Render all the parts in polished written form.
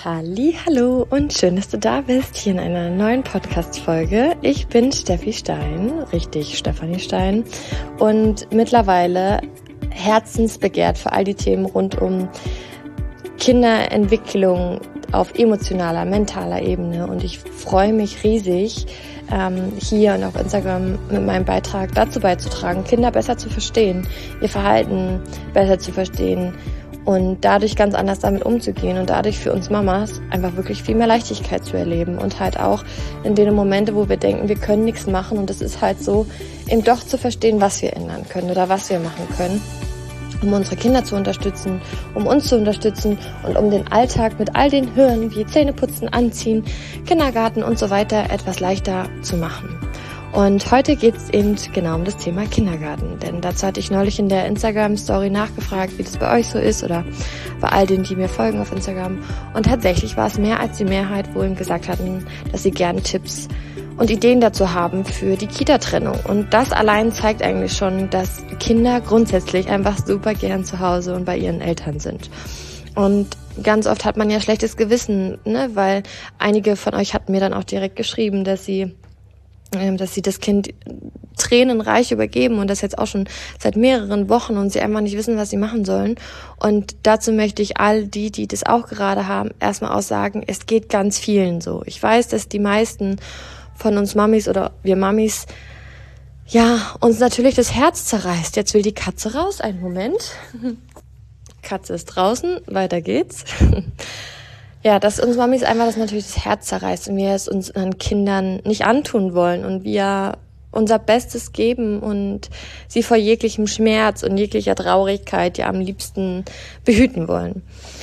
Hallo und schön, dass du da bist, hier in einer neuen Podcast-Folge. Ich bin Steffi Stein, richtig Stefanie Stein, und mittlerweile herzensbegehrt für all die Themen rund um Kinderentwicklung auf emotionaler, mentaler Ebene. Und ich freue mich riesig, hier und auf Instagram mit meinem Beitrag dazu beizutragen, Kinder besser zu verstehen, ihr Verhalten besser zu verstehen und dadurch ganz anders damit umzugehen und dadurch für uns Mamas einfach wirklich viel mehr Leichtigkeit zu erleben und halt auch in den Momenten, wo wir denken, wir können nichts machen und es ist halt so, eben doch zu verstehen, was wir ändern können oder was wir machen können, um unsere Kinder zu unterstützen, um uns zu unterstützen und um den Alltag mit all den Hürden wie Zähneputzen, Anziehen, Kindergarten und so weiter etwas leichter zu machen. Und heute geht es eben genau um das Thema Kindergarten, denn dazu hatte ich neulich in der Instagram-Story nachgefragt, wie das bei euch so ist oder bei all denen, die mir folgen auf Instagram. Und tatsächlich war es mehr als die Mehrheit, wo ihm gesagt hatten, dass sie gerne Tipps und Ideen dazu haben für die Kita-Trennung. Und das allein zeigt eigentlich schon, dass Kinder grundsätzlich einfach super gern zu Hause und bei ihren Eltern sind. Und ganz oft hat man ja schlechtes Gewissen, ne? Weil einige von euch hatten mir dann auch direkt geschrieben, dass sie das Kind tränenreich übergeben und das jetzt auch schon seit mehreren Wochen und sie einfach nicht wissen, was sie machen sollen. Und dazu möchte ich all die das auch gerade haben, erstmal auch sagen, es geht ganz vielen so. Ich weiß, dass die meisten von uns Mamis oder wir Mamis, ja, uns natürlich das Herz zerreißt. Jetzt will die Katze raus, einen Moment. Katze ist draußen, weiter geht's. Ja, dass uns Mamis einfach das natürlich das Herz zerreißt und wir es unseren Kindern nicht antun wollen und wir unser Bestes geben und sie vor jeglichem Schmerz und jeglicher Traurigkeit ja am liebsten behüten wollen.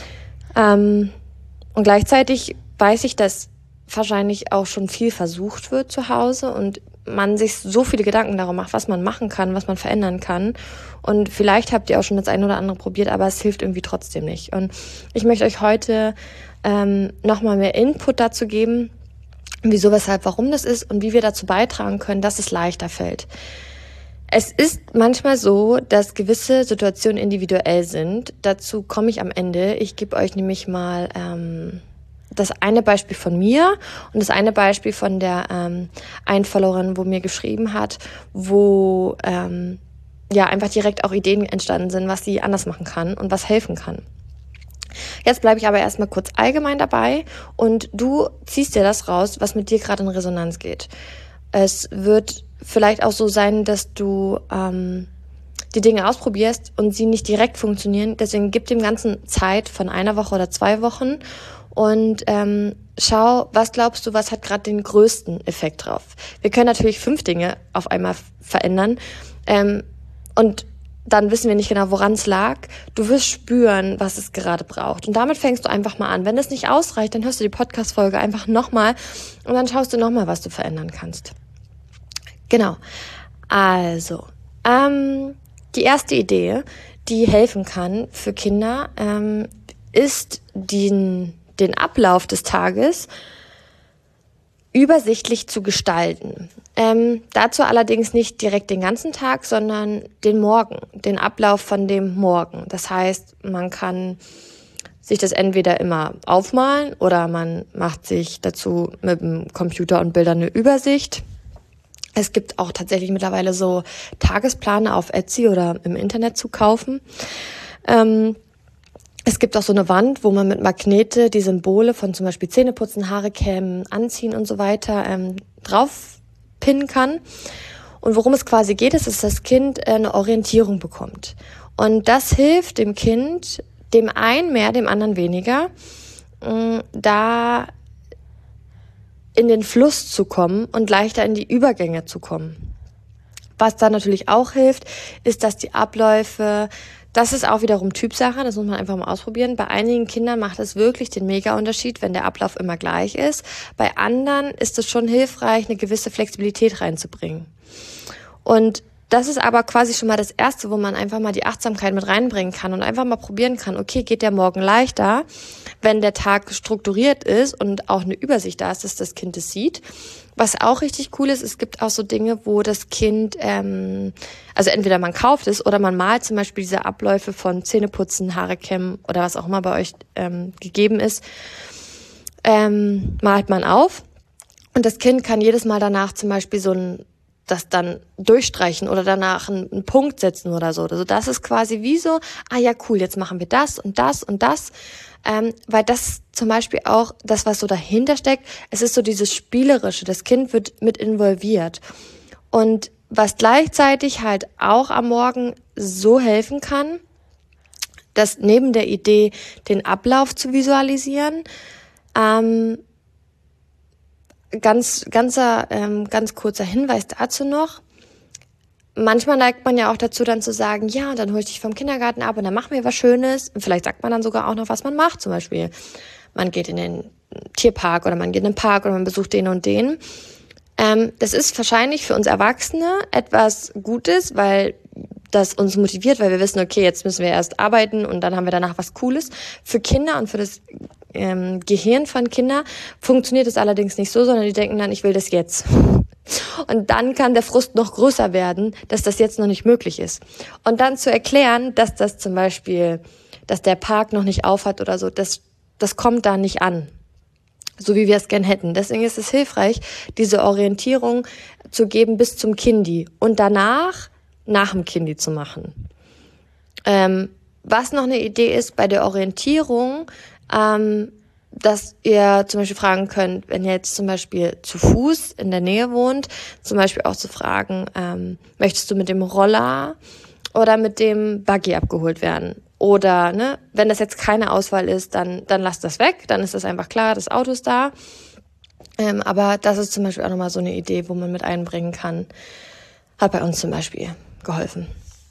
Und gleichzeitig weiß ich, dass wahrscheinlich auch schon viel versucht wird zu Hause und man sich so viele Gedanken darum macht, was man machen kann, was man verändern kann. Und vielleicht habt ihr auch schon das eine oder andere probiert, aber es hilft irgendwie trotzdem nicht. Und ich möchte euch heute nochmal mehr Input dazu geben, wieso, weshalb, warum das ist und wie wir dazu beitragen können, dass es leichter fällt. Es ist manchmal so, dass gewisse Situationen individuell sind. Dazu komme ich am Ende. Ich gebe euch nämlich mal das eine Beispiel von mir und das eine Beispiel von der einen Followerin, wo mir geschrieben hat, wo einfach direkt auch Ideen entstanden sind, was sie anders machen kann und was helfen kann. Jetzt bleibe ich aber erstmal kurz allgemein dabei und du ziehst dir das raus, was mit dir gerade in Resonanz geht. Es wird vielleicht auch so sein, dass du die Dinge ausprobierst und sie nicht direkt funktionieren. Deswegen gib dem Ganzen Zeit von 1 Woche oder 2 Wochen und schau, was glaubst du, was hat gerade den größten Effekt drauf. Wir können natürlich 5 Dinge auf einmal verändern und dann wissen wir nicht genau, woran es lag. Du wirst spüren, was es gerade braucht. Und damit fängst du einfach mal an. Wenn das nicht ausreicht, dann hörst du die Podcast-Folge einfach nochmal und dann schaust du nochmal, was du verändern kannst. Genau. Also, die erste Idee, die helfen kann für Kinder, ist den Ablauf des Tages übersichtlich zu gestalten. Dazu allerdings nicht direkt den ganzen Tag, sondern den Morgen, den Ablauf von dem Morgen. Das heißt, man kann sich das entweder immer aufmalen oder man macht sich dazu mit dem Computer und Bildern eine Übersicht. Es gibt auch tatsächlich mittlerweile so Tagespläne auf Etsy oder im Internet zu kaufen. Es gibt auch so eine Wand, wo man mit Magnete die Symbole von zum Beispiel Zähneputzen, Haare kämmen, Anziehen und so weiter drauf pinnen kann. Und worum es quasi geht, ist, dass das Kind eine Orientierung bekommt. Und das hilft dem Kind, dem einen mehr, dem anderen weniger, da in den Fluss zu kommen und leichter in die Übergänge zu kommen. Was da natürlich auch hilft, ist, dass die Abläufe, das ist auch wiederum Typsache, das muss man einfach mal ausprobieren. Bei einigen Kindern macht es wirklich den Mega-Unterschied, wenn der Ablauf immer gleich ist. Bei anderen ist es schon hilfreich, eine gewisse Flexibilität reinzubringen. Und das ist aber quasi schon mal das Erste, wo man einfach mal die Achtsamkeit mit reinbringen kann und einfach mal probieren kann, okay, geht der Morgen leichter, wenn der Tag strukturiert ist und auch eine Übersicht da ist, dass das Kind es sieht. Was auch richtig cool ist, es gibt auch so Dinge, wo das Kind, also entweder man kauft es oder man malt zum Beispiel diese Abläufe von Zähneputzen, Haare kämmen oder was auch immer bei euch gegeben ist. malt man auf und das Kind kann jedes Mal danach zum Beispiel das dann durchstreichen oder danach einen Punkt setzen oder so. Also das ist quasi wie so, ja cool, jetzt machen wir das und das und das. Weil das zum Beispiel auch, das was so dahinter steckt, es ist so dieses Spielerische, das Kind wird mit involviert. Und was gleichzeitig halt auch am Morgen so helfen kann, dass neben der Idee, den Ablauf zu visualisieren, ganz kurzer Hinweis dazu noch. Manchmal neigt man ja auch dazu, dann zu sagen, ja, dann hole ich dich vom Kindergarten ab und dann machen wir was Schönes. Und vielleicht sagt man dann sogar auch noch, was man macht. Zum Beispiel, man geht in den Tierpark oder man geht in den Park oder man besucht den und den. Das ist wahrscheinlich für uns Erwachsene etwas Gutes, weil das uns motiviert, weil wir wissen, okay, jetzt müssen wir erst arbeiten und dann haben wir danach was Cooles. Für Kinder und für das Gehirn von Kindern funktioniert es allerdings nicht so, sondern die denken dann, ich will das jetzt. Und dann kann der Frust noch größer werden, dass das jetzt noch nicht möglich ist. Und dann zu erklären, dass das zum Beispiel, dass der Park noch nicht auf hat oder so, das kommt da nicht an, so wie wir es gern hätten. Deswegen ist es hilfreich, diese Orientierung zu geben bis zum Kindi und danach nach dem Kindi zu machen. Was noch eine Idee ist bei der Orientierung, dass ihr zum Beispiel fragen könnt, wenn ihr jetzt zum Beispiel zu Fuß in der Nähe wohnt, zum Beispiel auch zu fragen, möchtest du mit dem Roller oder mit dem Buggy abgeholt werden? Oder wenn das jetzt keine Auswahl ist, dann lasst das weg, dann ist das einfach klar, das Auto ist da. Aber das ist zum Beispiel auch nochmal so eine Idee, wo man mit einbringen kann. Hat bei uns zum Beispiel geholfen.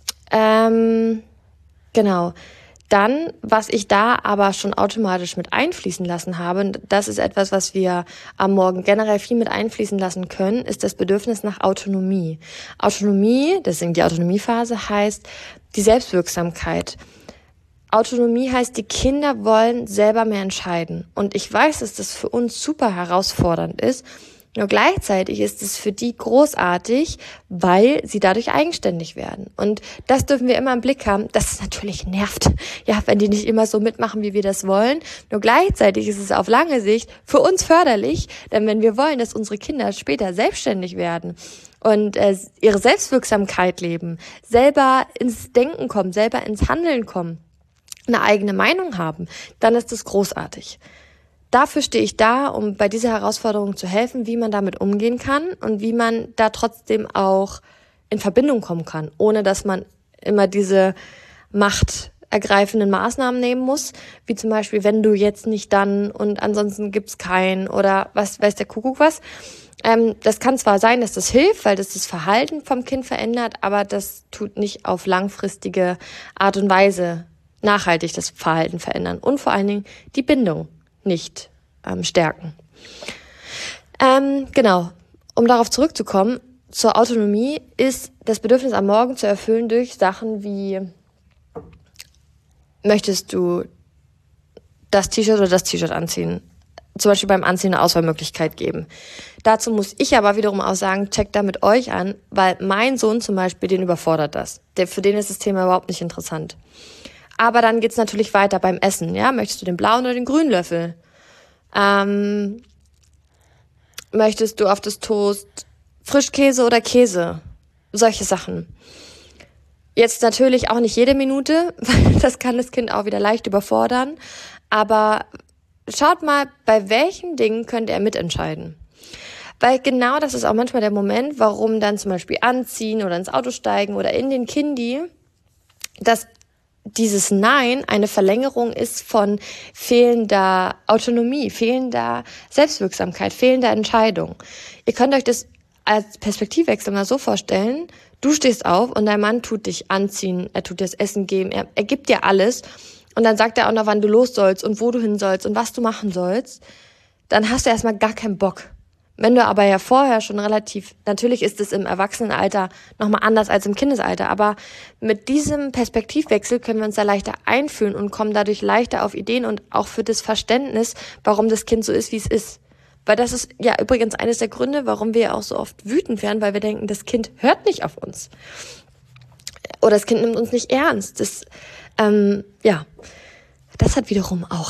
Genau. Dann, was ich da aber schon automatisch mit einfließen lassen habe, das ist etwas, was wir am Morgen generell viel mit einfließen lassen können, ist das Bedürfnis nach Autonomie. Autonomie, deswegen die Autonomiephase, heißt die Selbstwirksamkeit. Autonomie heißt, die Kinder wollen selber mehr entscheiden. Und ich weiß, dass das für uns super herausfordernd ist. Nur gleichzeitig ist es für die großartig, weil sie dadurch eigenständig werden. Und das dürfen wir immer im Blick haben, dass es natürlich nervt, ja, wenn die nicht immer so mitmachen, wie wir das wollen. Nur gleichzeitig ist es auf lange Sicht für uns förderlich, denn wenn wir wollen, dass unsere Kinder später selbstständig werden und ihre Selbstwirksamkeit leben, selber ins Denken kommen, selber ins Handeln kommen, eine eigene Meinung haben, dann ist das großartig. Dafür stehe ich da, um bei dieser Herausforderung zu helfen, wie man damit umgehen kann und wie man da trotzdem auch in Verbindung kommen kann, ohne dass man immer diese machtergreifenden Maßnahmen nehmen muss, wie zum Beispiel, wenn du jetzt nicht dann und ansonsten gibt's keinen oder was weiß der Kuckuck was. Das kann zwar sein, dass das hilft, weil das Verhalten vom Kind verändert, aber das tut nicht auf langfristige Art und Weise nachhaltig das Verhalten verändern und vor allen Dingen die Bindung nicht stärken. Genau, um darauf zurückzukommen, zur Autonomie ist das Bedürfnis am Morgen zu erfüllen durch Sachen wie, möchtest du das T-Shirt oder das T-Shirt anziehen? Zum Beispiel beim Anziehen eine Auswahlmöglichkeit geben. Dazu muss ich aber wiederum auch sagen, checkt da mit euch an, weil mein Sohn zum Beispiel, den überfordert das. Für den ist das Thema überhaupt nicht interessant. Aber dann geht's natürlich weiter beim Essen. Ja, möchtest du den blauen oder den grünen Löffel? Möchtest du auf das Toast Frischkäse oder Käse? Solche Sachen. Jetzt natürlich auch nicht jede Minute, weil das kann das Kind auch wieder leicht überfordern. Aber schaut mal, bei welchen Dingen könnte er mitentscheiden. Weil genau das ist auch manchmal der Moment, warum dann zum Beispiel anziehen oder ins Auto steigen oder in den Kindi, dass dieses Nein eine Verlängerung ist von fehlender Autonomie, fehlender Selbstwirksamkeit, fehlender Entscheidung. Ihr könnt euch das als Perspektivwechsel mal so vorstellen, du stehst auf und dein Mann tut dich anziehen, er tut dir das Essen geben, er gibt dir alles und dann sagt er auch noch, wann du los sollst und wo du hin sollst und was du machen sollst, dann hast du erstmal gar keinen Bock. Wenn du aber ja vorher schon natürlich ist es im Erwachsenenalter nochmal anders als im Kindesalter, aber mit diesem Perspektivwechsel können wir uns da leichter einfühlen und kommen dadurch leichter auf Ideen und auch für das Verständnis, warum das Kind so ist, wie es ist. Weil das ist ja übrigens eines der Gründe, warum wir auch so oft wütend werden, weil wir denken, das Kind hört nicht auf uns. Oder das Kind nimmt uns nicht ernst. Das hat wiederum auch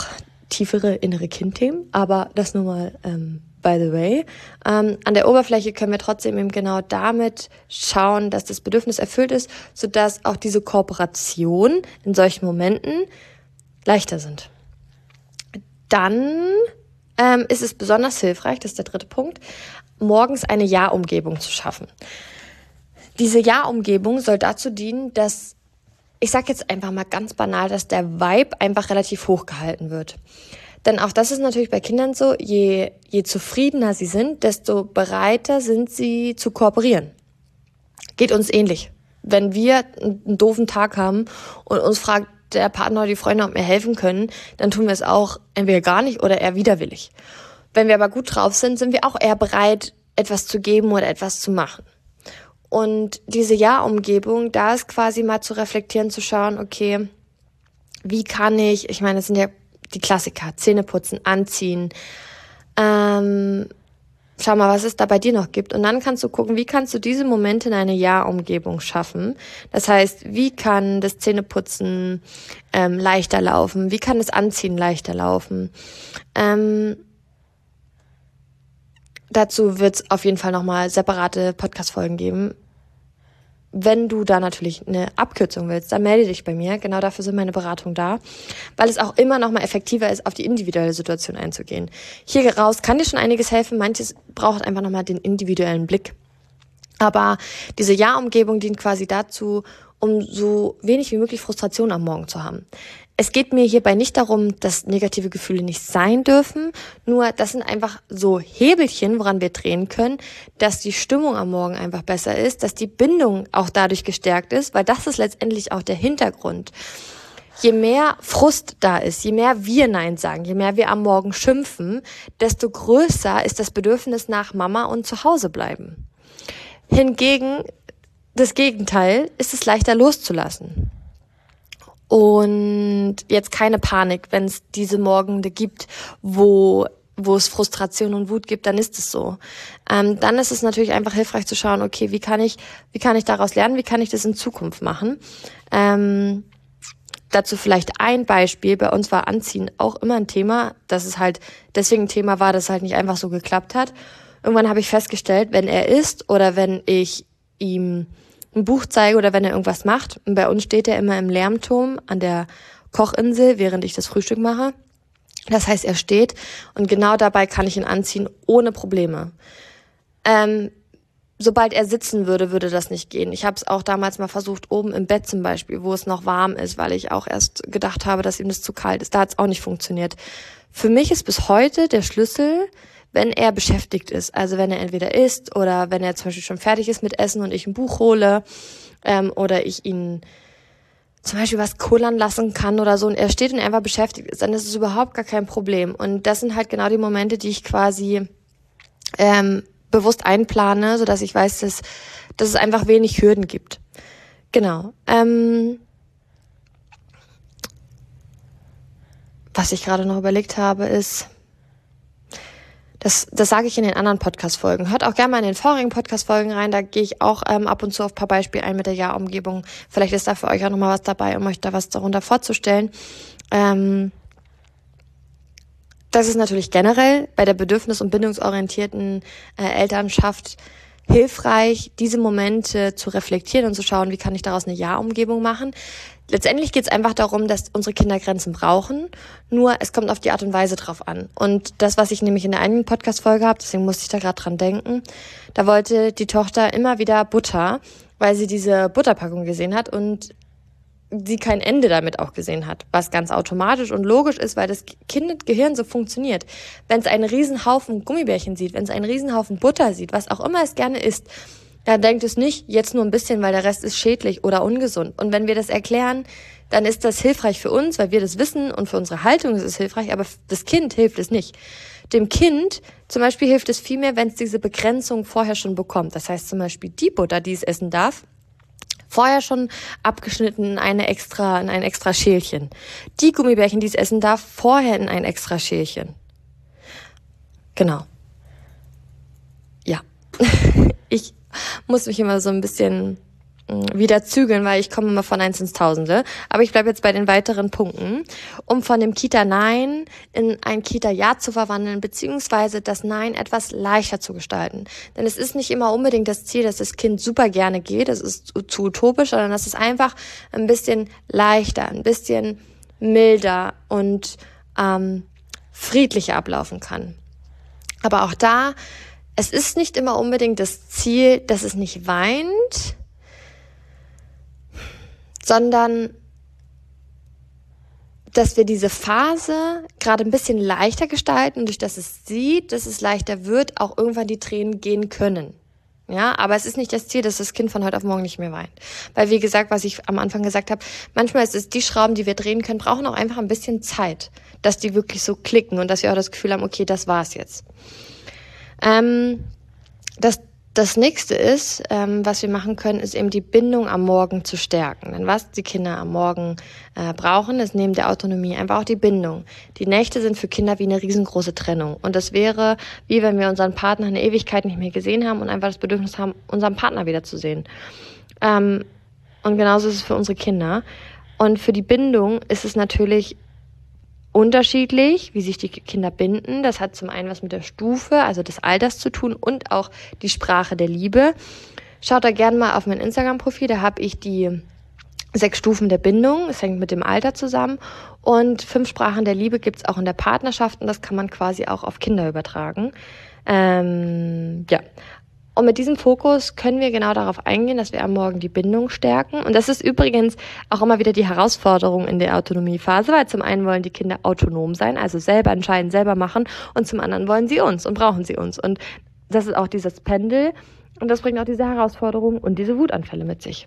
tiefere innere Kindthemen, aber das nur mal by the way. An der Oberfläche können wir trotzdem eben genau damit schauen, dass das Bedürfnis erfüllt ist, sodass auch diese Kooperation in solchen Momenten leichter sind. Dann ist es besonders hilfreich, das ist der dritte Punkt, morgens eine Ja-Umgebung zu schaffen. Diese Ja-Umgebung soll dazu dienen, dass, ich sage jetzt einfach mal ganz banal, dass der Vibe einfach relativ hoch gehalten wird. Denn auch das ist natürlich bei Kindern so, je zufriedener sie sind, desto bereiter sind sie zu kooperieren. Geht uns ähnlich. Wenn wir einen doofen Tag haben und uns fragt der Partner oder die Freunde, ob wir helfen können, dann tun wir es auch entweder gar nicht oder eher widerwillig. Wenn wir aber gut drauf sind, sind wir auch eher bereit, etwas zu geben oder etwas zu machen. Und diese Ja-Umgebung, da ist quasi mal zu reflektieren, zu schauen, okay, wie kann ich meine, das sind ja die Klassiker, Zähne putzen, anziehen, schau mal, was es da bei dir noch gibt. Und dann kannst du gucken, wie kannst du diese Momente in eine Ja-Umgebung schaffen. Das heißt, wie kann das Zähneputzen leichter laufen? Wie kann das Anziehen leichter laufen? Dazu wird es auf jeden Fall nochmal separate Podcast-Folgen geben. Wenn du da natürlich eine Abkürzung willst, dann melde dich bei mir. Genau dafür sind meine Beratungen da, weil es auch immer noch mal effektiver ist, auf die individuelle Situation einzugehen. Hier raus kann dir schon einiges helfen. Manches braucht einfach noch mal den individuellen Blick. Aber diese Ja-Umgebung dient quasi dazu, um so wenig wie möglich Frustration am Morgen zu haben. Es geht mir hierbei nicht darum, dass negative Gefühle nicht sein dürfen, nur das sind einfach so Hebelchen, woran wir drehen können, dass die Stimmung am Morgen einfach besser ist, dass die Bindung auch dadurch gestärkt ist, weil das ist letztendlich auch der Hintergrund. Je mehr Frust da ist, je mehr wir Nein sagen, je mehr wir am Morgen schimpfen, desto größer ist das Bedürfnis nach Mama und zu Hause bleiben. Hingegen, das Gegenteil, ist es leichter loszulassen. Und jetzt keine Panik, wenn es diese Morgende gibt, wo es Frustration und Wut gibt, dann ist es so. Dann ist es natürlich einfach hilfreich zu schauen, okay, wie kann ich daraus lernen, wie kann ich das in Zukunft machen? Dazu vielleicht ein Beispiel, bei uns war Anziehen auch immer ein Thema, dass es halt deswegen ein Thema war, dass es halt nicht einfach so geklappt hat. Irgendwann habe ich festgestellt, wenn er isst oder wenn ich ihm ein Buch zeige oder wenn er irgendwas macht. Und bei uns steht er immer im Lärmturm an der Kochinsel, während ich das Frühstück mache. Das heißt, er steht und genau dabei kann ich ihn anziehen ohne Probleme. Sobald er sitzen würde, würde das nicht gehen. Ich habe es auch damals mal versucht, oben im Bett zum Beispiel, wo es noch warm ist, weil ich auch erst gedacht habe, dass ihm das zu kalt ist. Da hat es auch nicht funktioniert. Für mich ist bis heute der Schlüssel, wenn er beschäftigt ist, also wenn er entweder isst oder wenn er zum Beispiel schon fertig ist mit Essen und ich ein Buch hole oder ich ihn zum Beispiel was kullern lassen kann oder so und er steht und er einfach beschäftigt ist, dann ist es überhaupt gar kein Problem. Und das sind halt genau die Momente, die ich quasi bewusst einplane, sodass ich weiß, dass es einfach wenig Hürden gibt. Genau. Was ich gerade noch überlegt habe, ist, das sage ich in den anderen Podcast-Folgen. Hört auch gerne mal in den vorigen Podcast-Folgen rein. Da gehe ich auch ab und zu auf ein paar Beispiele ein mit der Ja-Umgebung. Vielleicht ist da für euch auch nochmal was dabei, um euch da was darunter vorzustellen. Das ist natürlich generell bei der bedürfnis- und bindungsorientierten Elternschaft hilfreich, diese Momente zu reflektieren und zu schauen, wie kann ich daraus eine Ja-Umgebung machen. Letztendlich geht es einfach darum, dass unsere Kinder Grenzen brauchen, nur es kommt auf die Art und Weise drauf an. Und das, was ich nämlich in der einen Podcast-Folge habe, deswegen musste ich da gerade dran denken, da wollte die Tochter immer wieder Butter, weil sie diese Butterpackung gesehen hat und sie kein Ende damit auch gesehen hat, was ganz automatisch und logisch ist, weil das Kindgehirn so funktioniert. Wenn es einen Riesenhaufen Gummibärchen sieht, wenn es einen Riesenhaufen Butter sieht, was auch immer es gerne isst, dann denkt es nicht, jetzt nur ein bisschen, weil der Rest ist schädlich oder ungesund. Und wenn wir das erklären, dann ist das hilfreich für uns, weil wir das wissen und für unsere Haltung ist es hilfreich, aber das Kind hilft es nicht. Dem Kind zum Beispiel hilft es viel mehr, wenn es diese Begrenzung vorher schon bekommt. Das heißt zum Beispiel die Butter, die es essen darf, vorher schon abgeschnitten in ein extra Schälchen. Die Gummibärchen, die es essen darf, vorher in ein extra Schälchen. Genau. Ja. Ich muss mich immer so ein bisschen wieder zügeln, weil ich komme immer von 1 ins Tausende. Aber ich bleibe jetzt bei den weiteren Punkten, um von dem Kita-Nein in ein Kita-Ja zu verwandeln, beziehungsweise das Nein etwas leichter zu gestalten. Denn es ist nicht immer unbedingt das Ziel, dass das Kind super gerne geht, das ist zu utopisch, sondern dass es einfach ein bisschen leichter, ein bisschen milder und friedlicher ablaufen kann. Aber auch da, es ist nicht immer unbedingt das Ziel, dass es nicht weint, sondern dass wir diese Phase gerade ein bisschen leichter gestalten, durch das es sieht, dass es leichter wird, auch irgendwann die Tränen gehen können. Ja, aber es ist nicht das Ziel, dass das Kind von heute auf morgen nicht mehr weint. Weil, wie gesagt, was ich am Anfang gesagt habe, manchmal ist es, die Schrauben, die wir drehen können, brauchen auch einfach ein bisschen Zeit, dass die wirklich so klicken und dass wir auch das Gefühl haben, okay, das war's jetzt. Das nächste ist, was wir machen können, ist eben die Bindung am Morgen zu stärken. Denn was die Kinder am Morgen brauchen, ist neben der Autonomie einfach auch die Bindung. Die Nächte sind für Kinder wie eine riesengroße Trennung. Und das wäre, wie wenn wir unseren Partner eine Ewigkeit nicht mehr gesehen haben und einfach das Bedürfnis haben, unseren Partner wiederzusehen. Und genauso ist es für unsere Kinder. Und für die Bindung ist es natürlich unterschiedlich, wie sich die Kinder binden. Das hat zum einen was mit der Stufe, also des Alters zu tun und auch die Sprache der Liebe. Schaut da gerne mal auf mein Instagram-Profil, da habe ich die 6 Stufen der Bindung, es hängt mit dem Alter zusammen und 5 Sprachen der Liebe gibt's auch in der Partnerschaft und das kann man quasi auch auf Kinder übertragen. Und mit diesem Fokus können wir genau darauf eingehen, dass wir am Morgen die Bindung stärken. Und das ist übrigens auch immer wieder die Herausforderung in der Autonomiephase, weil zum einen wollen die Kinder autonom sein, also selber entscheiden, selber machen, und zum anderen wollen sie uns und brauchen sie uns. Und das ist auch dieses Pendel und das bringt auch diese Herausforderung und diese Wutanfälle mit sich.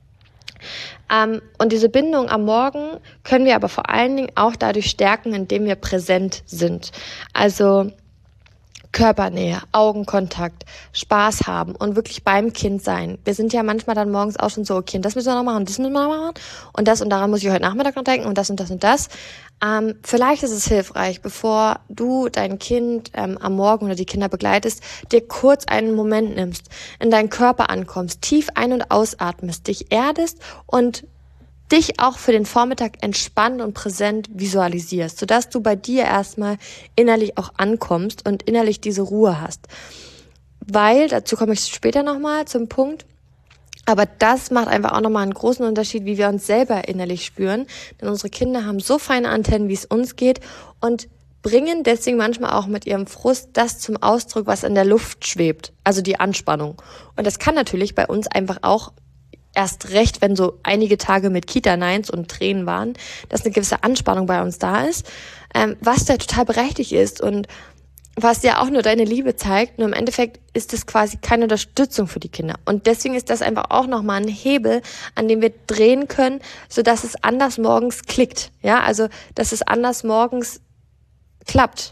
Und diese Bindung am Morgen können wir aber vor allen Dingen auch dadurch stärken, indem wir präsent sind. Also Körpernähe, Augenkontakt, Spaß haben und wirklich beim Kind sein. Wir sind ja manchmal dann morgens auch schon so, okay, das müssen wir noch machen, das müssen wir noch machen und daran muss ich heute Nachmittag noch denken und das und das und das. Vielleicht ist es hilfreich, bevor du dein Kind am Morgen oder die Kinder begleitest, dir kurz einen Moment nimmst, in deinen Körper ankommst, tief ein- und ausatmest, dich erdest und dich auch für den Vormittag entspannt und präsent visualisierst, sodass du bei dir erstmal innerlich auch ankommst und innerlich diese Ruhe hast. Weil, dazu komme ich später nochmal zum Punkt, aber das macht einfach auch nochmal einen großen Unterschied, wie wir uns selber innerlich spüren. Denn unsere Kinder haben so feine Antennen, wie es uns geht und bringen deswegen manchmal auch mit ihrem Frust das zum Ausdruck, was in der Luft schwebt, also die Anspannung. Und das kann natürlich bei uns einfach auch erst recht, wenn so einige Tage mit Kita-Neins und Tränen waren, dass eine gewisse Anspannung bei uns da ist, was da total berechtigt ist und was ja auch nur deine Liebe zeigt. Nur im Endeffekt ist es quasi keine Unterstützung für die Kinder. Und deswegen ist das einfach auch nochmal ein Hebel, an dem wir drehen können, sodass es anders morgens klickt. Ja, also, dass es anders morgens klappt.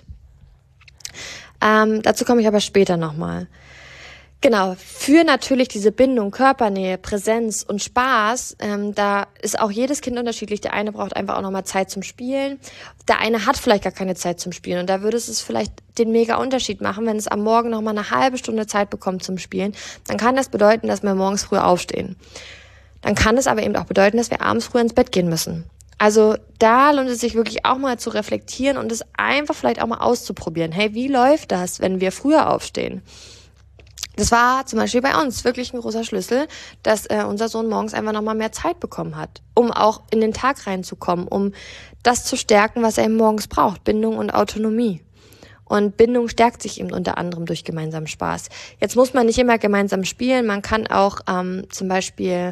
Dazu komme ich aber später nochmal. Genau, für natürlich diese Bindung, Körpernähe, Präsenz und Spaß, da ist auch jedes Kind unterschiedlich. Der eine braucht einfach auch nochmal Zeit zum Spielen. Der eine hat vielleicht gar keine Zeit zum Spielen. Und da würde es vielleicht den mega Unterschied machen, wenn es am Morgen nochmal eine halbe Stunde Zeit bekommt zum Spielen. Dann kann das bedeuten, dass wir morgens früh aufstehen. Dann kann es aber eben auch bedeuten, dass wir abends früh ins Bett gehen müssen. Also da lohnt es sich wirklich auch mal zu reflektieren und es einfach vielleicht auch mal auszuprobieren. Hey, wie läuft das, wenn wir früher aufstehen? Das war zum Beispiel bei uns wirklich ein großer Schlüssel, dass unser Sohn morgens einfach nochmal mehr Zeit bekommen hat, um auch in den Tag reinzukommen, um das zu stärken, was er eben morgens braucht, Bindung und Autonomie. Und Bindung stärkt sich eben unter anderem durch gemeinsamen Spaß. Jetzt muss man nicht immer gemeinsam spielen, man kann auch zum Beispiel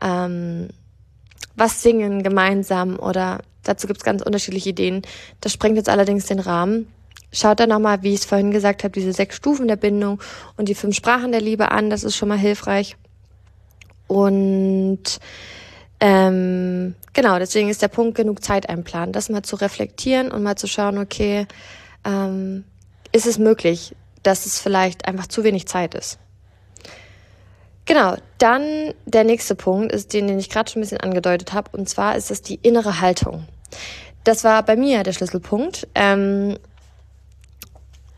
was singen gemeinsam oder dazu gibt's ganz unterschiedliche Ideen. Das sprengt jetzt allerdings den Rahmen. Schaut da nochmal, wie ich es vorhin gesagt habe, diese 6 Stufen der Bindung und die 5 Sprachen der Liebe an. Das ist schon mal hilfreich. Und genau, deswegen ist der Punkt, genug Zeit einplanen. Das mal zu reflektieren und mal zu schauen, okay, ist es möglich, dass es vielleicht einfach zu wenig Zeit ist. Genau, dann der nächste Punkt ist den ich gerade schon ein bisschen angedeutet habe. Und zwar ist es die innere Haltung. Das war bei mir der Schlüsselpunkt.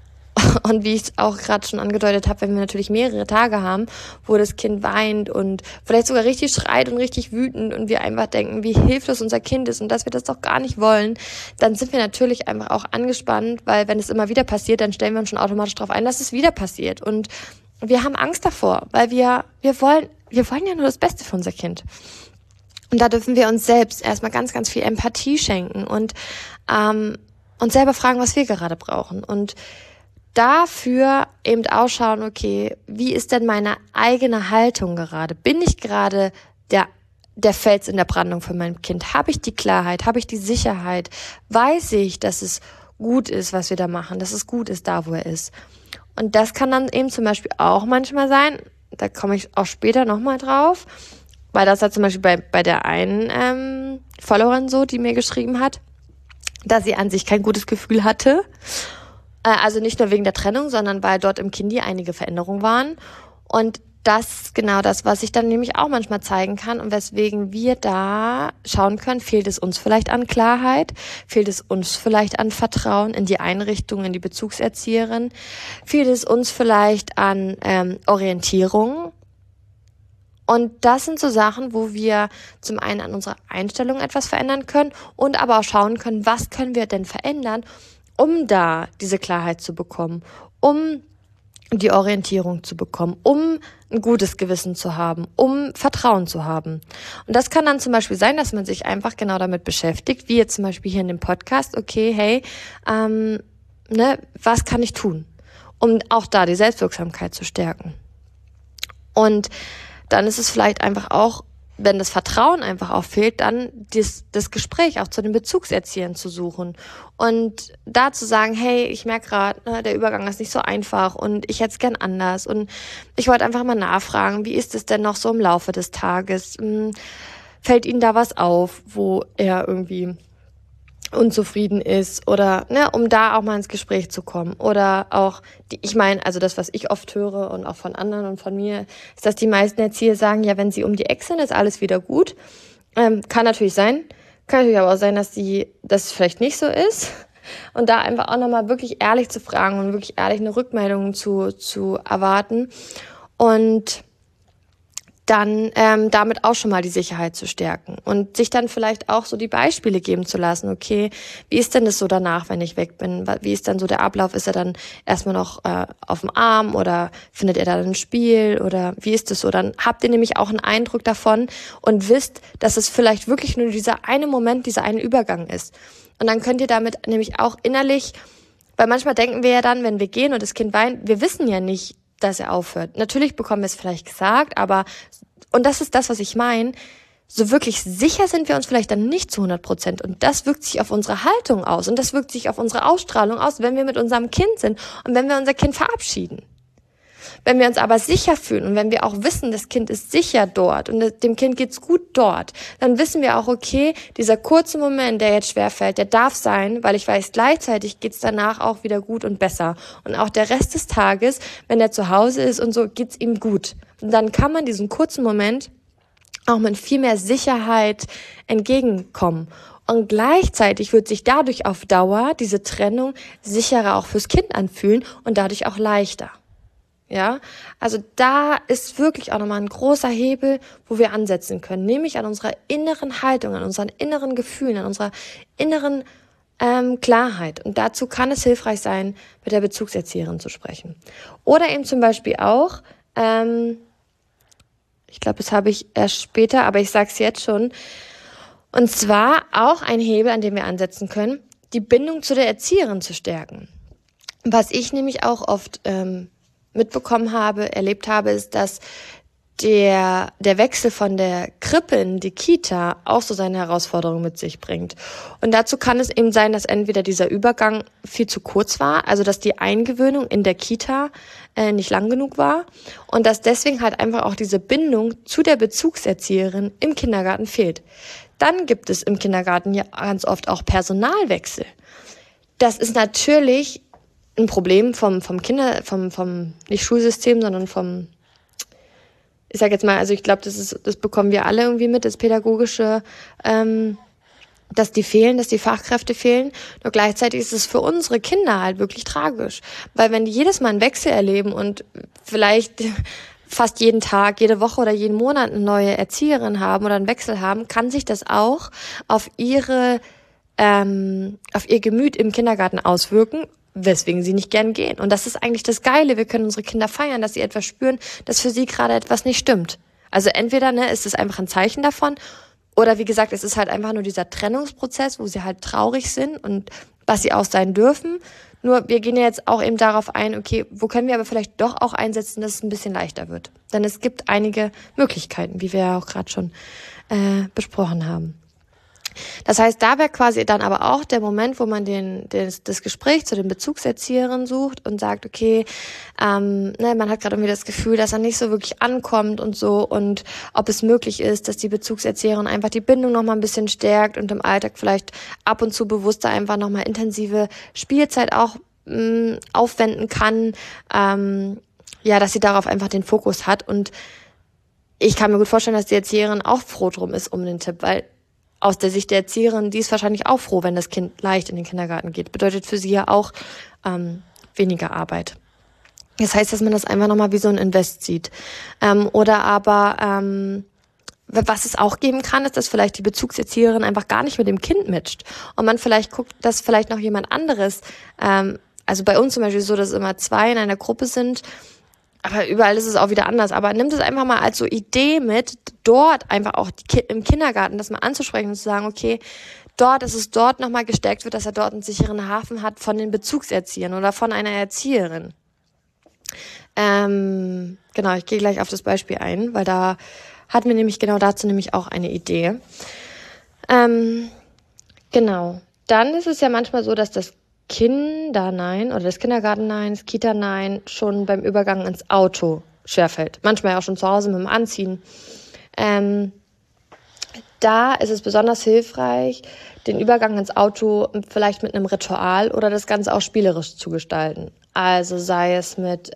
Und wie ich es auch gerade schon angedeutet habe, wenn wir natürlich mehrere Tage haben, wo das Kind weint und vielleicht sogar richtig schreit und richtig wütend und wir einfach denken, wie hilflos unser Kind ist und dass wir das doch gar nicht wollen, dann sind wir natürlich einfach auch angespannt, weil wenn es immer wieder passiert, dann stellen wir uns schon automatisch darauf ein, dass es wieder passiert. Und wir haben Angst davor, weil wir wollen ja nur das Beste für unser Kind. Und da dürfen wir uns selbst erstmal ganz, ganz viel Empathie schenken und uns selber fragen, was wir gerade brauchen. Und dafür eben auch schauen, okay, wie ist denn meine eigene Haltung gerade? Bin ich gerade der Fels in der Brandung für mein Kind? Habe ich die Klarheit? Habe ich die Sicherheit? Weiß ich, dass es gut ist, was wir da machen? Dass es gut ist, da wo er ist? Und das kann dann eben zum Beispiel auch manchmal sein, da komme ich auch später nochmal drauf, weil das hat zum Beispiel bei der einen Followerin so, die mir geschrieben hat, dass sie an sich kein gutes Gefühl hatte. Also nicht nur wegen der Trennung, sondern weil dort im Kindi einige Veränderungen waren. Und das genau das, was ich dann nämlich auch manchmal zeigen kann und weswegen wir da schauen können, fehlt es uns vielleicht an Klarheit, fehlt es uns vielleicht an Vertrauen in die Einrichtung, in die Bezugserzieherin, fehlt es uns vielleicht an Orientierung. Und das sind so Sachen, wo wir zum einen an unserer Einstellung etwas verändern können und aber auch schauen können, was können wir denn verändern, um da diese Klarheit zu bekommen, um die Orientierung zu bekommen, um ein gutes Gewissen zu haben, um Vertrauen zu haben. Und das kann dann zum Beispiel sein, dass man sich einfach genau damit beschäftigt, wie jetzt zum Beispiel hier in dem Podcast, okay, hey, was kann ich tun, um auch da die Selbstwirksamkeit zu stärken? Und dann ist es vielleicht einfach auch, wenn das Vertrauen einfach auch fehlt, dann das Gespräch auch zu den Bezugserziehern zu suchen und da zu sagen, hey, ich merke gerade, der Übergang ist nicht so einfach und ich hätte es gern anders und ich wollte einfach mal nachfragen, wie ist es denn noch so im Laufe des Tages? Fällt Ihnen da was auf, wo er irgendwie unzufrieden ist oder um da auch mal ins Gespräch zu kommen oder auch, ich meine, also das, was ich oft höre und auch von anderen und von mir, ist, dass die meisten Erzieher sagen, ja, wenn sie um die Ecke sind, ist alles wieder gut. Kann natürlich sein, kann natürlich aber auch sein, dass es vielleicht nicht so ist und da einfach auch nochmal wirklich ehrlich zu fragen und wirklich ehrlich eine Rückmeldung zu erwarten und dann damit auch schon mal die Sicherheit zu stärken und sich dann vielleicht auch so die Beispiele geben zu lassen, okay, wie ist denn das so danach, wenn ich weg bin? Wie ist dann so der Ablauf? Ist er dann erstmal noch auf dem Arm oder findet er dann ein Spiel oder wie ist das so? Dann habt ihr nämlich auch einen Eindruck davon und wisst, dass es vielleicht wirklich nur dieser eine Moment, dieser eine Übergang ist. Und dann könnt ihr damit nämlich auch innerlich, weil manchmal denken wir ja dann, wenn wir gehen und das Kind weint, wir wissen ja nicht, dass er aufhört. Natürlich bekommen wir es vielleicht gesagt, aber, und das ist das, was ich meine, so wirklich sicher sind wir uns vielleicht dann nicht zu 100%. Und das wirkt sich auf unsere Haltung aus und das wirkt sich auf unsere Ausstrahlung aus, wenn wir mit unserem Kind sind und wenn wir unser Kind verabschieden. Wenn wir uns aber sicher fühlen und wenn wir auch wissen, das Kind ist sicher dort und dem Kind geht's gut dort, dann wissen wir auch, okay, dieser kurze Moment, der jetzt schwerfällt, der darf sein, weil ich weiß, gleichzeitig geht's danach auch wieder gut und besser. Und auch der Rest des Tages, wenn er zu Hause ist und so, geht's ihm gut. Und dann kann man diesen kurzen Moment auch mit viel mehr Sicherheit entgegenkommen. Und gleichzeitig wird sich dadurch auf Dauer diese Trennung sicherer auch fürs Kind anfühlen und dadurch auch leichter. Ja, also da ist wirklich auch nochmal ein großer Hebel, wo wir ansetzen können, nämlich an unserer inneren Haltung, an unseren inneren Gefühlen, an unserer inneren Klarheit. Und dazu kann es hilfreich sein, mit der Bezugserzieherin zu sprechen. Oder eben zum Beispiel auch, ich glaube, das habe ich erst später, aber ich sage es jetzt schon, und zwar auch ein Hebel, an dem wir ansetzen können, die Bindung zu der Erzieherin zu stärken. Was ich nämlich auch oft mitbekommen habe, erlebt habe, ist, dass der Wechsel von der Krippe in die Kita auch so seine Herausforderungen mit sich bringt. Und dazu kann es eben sein, dass entweder dieser Übergang viel zu kurz war, also dass die Eingewöhnung in der Kita nicht lang genug war und dass deswegen halt einfach auch diese Bindung zu der Bezugserzieherin im Kindergarten fehlt. Dann gibt es im Kindergarten ja ganz oft auch Personalwechsel. Das ist natürlich ein Problem vom nicht Schulsystem, sondern ich sage jetzt mal, also ich glaube, das bekommen wir alle irgendwie mit, das pädagogische dass die fehlen, dass die Fachkräfte fehlen. Nur gleichzeitig ist es für unsere Kinder halt wirklich tragisch. Weil wenn die jedes Mal einen Wechsel erleben und vielleicht fast jeden Tag, jede Woche oder jeden Monat eine neue Erzieherin haben oder einen Wechsel haben, kann sich das auch auf ihr Gemüt im Kindergarten auswirken, weswegen sie nicht gern gehen. Und das ist eigentlich das Geile. Wir können unsere Kinder feiern, dass sie etwas spüren, dass für sie gerade etwas nicht stimmt. Also entweder ist es einfach ein Zeichen davon, oder wie gesagt, es ist halt einfach nur dieser Trennungsprozess, wo sie halt traurig sind und was sie auch sein dürfen. Nur wir gehen ja jetzt auch eben darauf ein, okay, wo können wir aber vielleicht doch auch einsetzen, dass es ein bisschen leichter wird. Denn es gibt einige Möglichkeiten, wie wir ja auch gerade schon besprochen haben. Das heißt, da wäre quasi dann aber auch der Moment, wo man das Gespräch zu den Bezugserzieherinnen sucht und sagt, okay, man hat gerade irgendwie das Gefühl, dass er nicht so wirklich ankommt und so, und ob es möglich ist, dass die Bezugserzieherin einfach die Bindung nochmal ein bisschen stärkt und im Alltag vielleicht ab und zu bewusster einfach nochmal intensive Spielzeit auch aufwenden kann, dass sie darauf einfach den Fokus hat. Und ich kann mir gut vorstellen, dass die Erzieherin auch froh drum ist um den Tipp, weil aus der Sicht der Erzieherin, die ist wahrscheinlich auch froh, wenn das Kind leicht in den Kindergarten geht. Bedeutet für sie ja auch weniger Arbeit. Das heißt, dass man das einfach nochmal wie so ein Invest sieht. Was es auch geben kann, ist, dass vielleicht die Bezugserzieherin einfach gar nicht mit dem Kind matcht. Und man vielleicht guckt, dass vielleicht noch jemand anderes, also bei uns zum Beispiel so, dass immer 2 in einer Gruppe sind, aber überall ist es auch wieder anders. Aber nimmt es einfach mal als so Idee mit, dort einfach auch im Kindergarten das mal anzusprechen und zu sagen, okay, dass es dort nochmal gestärkt wird, dass er dort einen sicheren Hafen hat von den Bezugserziehern oder von einer Erzieherin. Genau, ich gehe gleich auf das Beispiel ein, weil da hatten wir nämlich genau dazu nämlich auch eine Idee. Genau, dann ist es ja manchmal so, dass das Kindernein oder das Kindergartennein, das Kita-Nein schon beim Übergang ins Auto schwerfällt. Manchmal auch schon zu Hause mit dem Anziehen. Da ist es besonders hilfreich, den Übergang ins Auto vielleicht mit einem Ritual oder das Ganze auch spielerisch zu gestalten. Also sei es mit,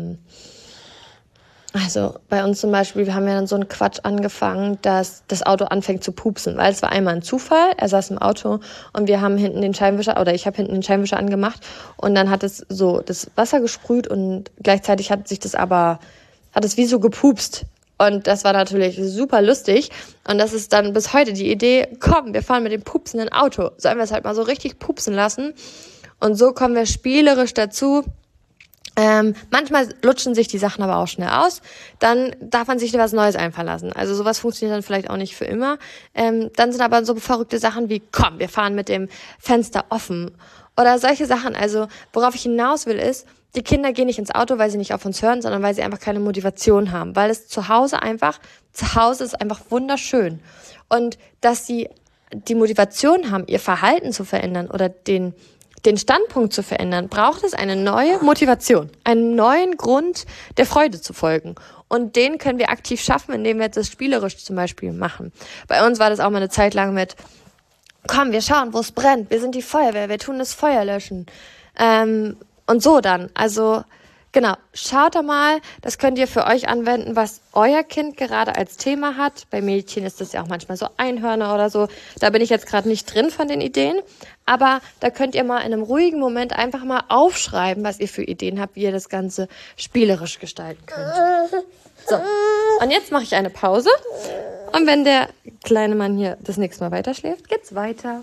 bei uns zum Beispiel, wir haben ja dann so einen Quatsch angefangen, dass das Auto anfängt zu pupsen, weil es war einmal ein Zufall, er saß im Auto und wir haben hinten den Scheibenwischer, oder ich habe hinten den Scheibenwischer angemacht und dann hat es so das Wasser gesprüht und gleichzeitig hat es wie so gepupst. Und das war natürlich super lustig. Und das ist dann bis heute die Idee, komm, wir fahren mit dem pupsenden Auto. Sollen wir es halt mal so richtig pupsen lassen? Und so kommen wir spielerisch dazu. Manchmal lutschen sich die Sachen aber auch schnell aus. Dann darf man sich was Neues einfallen lassen. Also sowas funktioniert dann vielleicht auch nicht für immer. Dann sind aber so verrückte Sachen wie, komm, wir fahren mit dem Fenster offen. Oder solche Sachen. Also worauf ich hinaus will ist, die Kinder gehen nicht ins Auto, weil sie nicht auf uns hören, sondern weil sie einfach keine Motivation haben. Weil es zu Hause ist einfach wunderschön. Und dass sie die Motivation haben, ihr Verhalten zu verändern oder den Standpunkt zu verändern, braucht es eine neue Motivation, einen neuen Grund der Freude zu folgen. Und den können wir aktiv schaffen, indem wir das spielerisch zum Beispiel machen. Bei uns war das auch mal eine Zeit lang mit, komm, wir schauen, wo es brennt, wir sind die Feuerwehr, wir tun das Feuer löschen. Und so dann, also genau, schaut da mal, das könnt ihr für euch anwenden, was euer Kind gerade als Thema hat. Bei Mädchen ist das ja auch manchmal so Einhörner oder so. Da bin ich jetzt gerade nicht drin von den Ideen. Aber da könnt ihr mal in einem ruhigen Moment einfach mal aufschreiben, was ihr für Ideen habt, wie ihr das Ganze spielerisch gestalten könnt. So, und jetzt mache ich eine Pause. Und wenn der kleine Mann hier das nächste Mal weiterschläft, geht's weiter.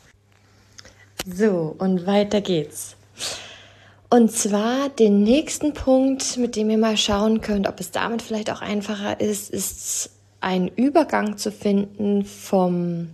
So, und weiter geht's. Und zwar den nächsten Punkt, mit dem ihr mal schauen könnt, ob es damit vielleicht auch einfacher ist einen Übergang zu finden von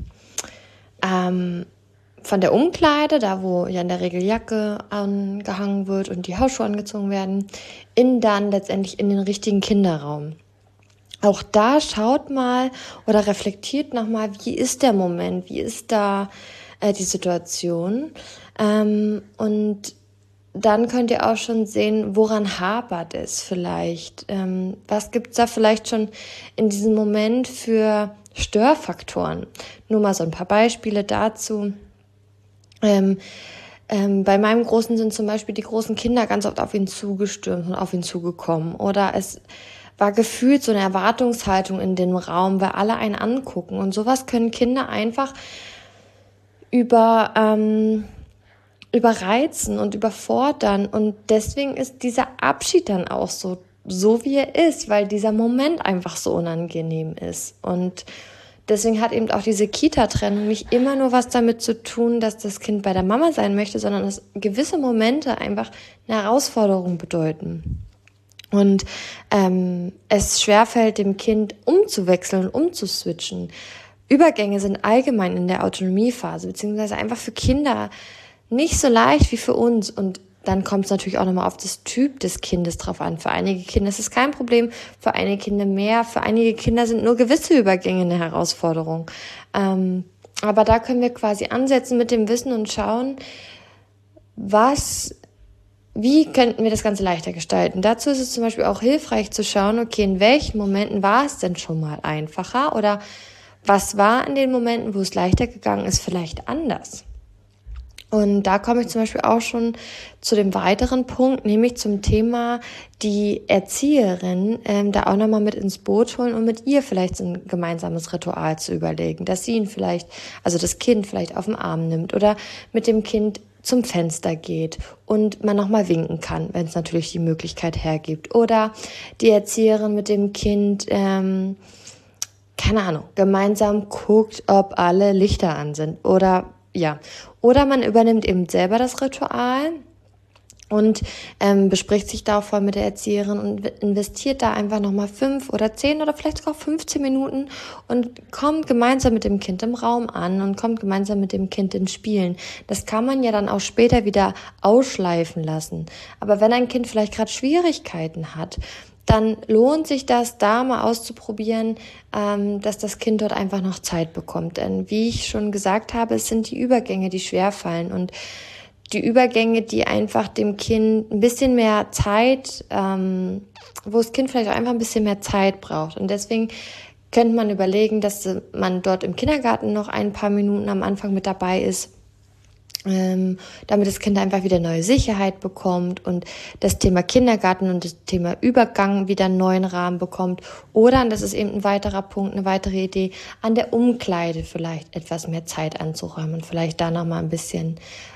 der Umkleide, da wo ja in der Regel Jacke angehangen wird und die Hausschuhe angezogen werden, dann letztendlich in den richtigen Kinderraum. Auch da schaut mal oder reflektiert nochmal, wie ist der Moment, wie ist da die Situation, und dann könnt ihr auch schon sehen, woran hapert es vielleicht. Was gibt's da vielleicht schon in diesem Moment für Störfaktoren? Nur mal so ein paar Beispiele dazu. Bei meinem Großen sind zum Beispiel die großen Kinder ganz oft auf ihn zugestürmt und auf ihn zugekommen. Oder es war gefühlt so eine Erwartungshaltung in dem Raum, weil alle einen angucken. Und sowas können Kinder einfach überreizen und überfordern. Und deswegen ist dieser Abschied dann auch so wie er ist, weil dieser Moment einfach so unangenehm ist. Und deswegen hat eben auch diese Kita-Trennung nicht immer nur was damit zu tun, dass das Kind bei der Mama sein möchte, sondern dass gewisse Momente einfach eine Herausforderung bedeuten. Und es schwerfällt dem Kind umzuwechseln, umzuswitchen. Übergänge sind allgemein in der Autonomiephase, beziehungsweise einfach für Kinder nicht so leicht wie für uns. Und dann kommt es natürlich auch nochmal auf das Typ des Kindes drauf an. Für einige Kinder ist es kein Problem, für einige Kinder mehr. Für einige Kinder sind nur gewisse Übergänge eine Herausforderung. Aber da können wir quasi ansetzen mit dem Wissen und schauen, wie könnten wir das Ganze leichter gestalten. Dazu ist es zum Beispiel auch hilfreich zu schauen, okay, in welchen Momenten war es denn schon mal einfacher oder was war in den Momenten, wo es leichter gegangen ist, vielleicht anders. Und da komme ich zum Beispiel auch schon zu dem weiteren Punkt, nämlich zum Thema die Erzieherin da auch nochmal mit ins Boot holen und mit ihr vielleicht so ein gemeinsames Ritual zu überlegen, dass sie ihn vielleicht, also das Kind vielleicht auf den Arm nimmt oder mit dem Kind zum Fenster geht und man nochmal winken kann, wenn es natürlich die Möglichkeit hergibt. Oder die Erzieherin mit dem Kind, keine Ahnung, gemeinsam guckt, ob alle Lichter an sind. Oder man übernimmt eben selber das Ritual und bespricht sich da auch voll mit der Erzieherin und investiert da einfach nochmal 5 oder 10 oder vielleicht sogar 15 Minuten und kommt gemeinsam mit dem Kind im Raum an und kommt gemeinsam mit dem Kind ins Spielen. Das kann man ja dann auch später wieder ausschleifen lassen. Aber wenn ein Kind vielleicht gerade Schwierigkeiten hat, dann lohnt sich das, da mal auszuprobieren, dass das Kind dort einfach noch Zeit bekommt. Denn wie ich schon gesagt habe, es sind die Übergänge, die schwerfallen und die Übergänge, die einfach dem Kind ein bisschen mehr Zeit, wo das Kind vielleicht auch einfach ein bisschen mehr Zeit braucht. Und deswegen könnte man überlegen, dass man dort im Kindergarten noch ein paar Minuten am Anfang mit dabei ist, damit das Kind einfach wieder neue Sicherheit bekommt und das Thema Kindergarten und das Thema Übergang wieder einen neuen Rahmen bekommt. Oder, und das ist eben ein weiterer Punkt, eine weitere Idee, an der Umkleide vielleicht etwas mehr Zeit anzuräumen und vielleicht da nochmal ein bisschen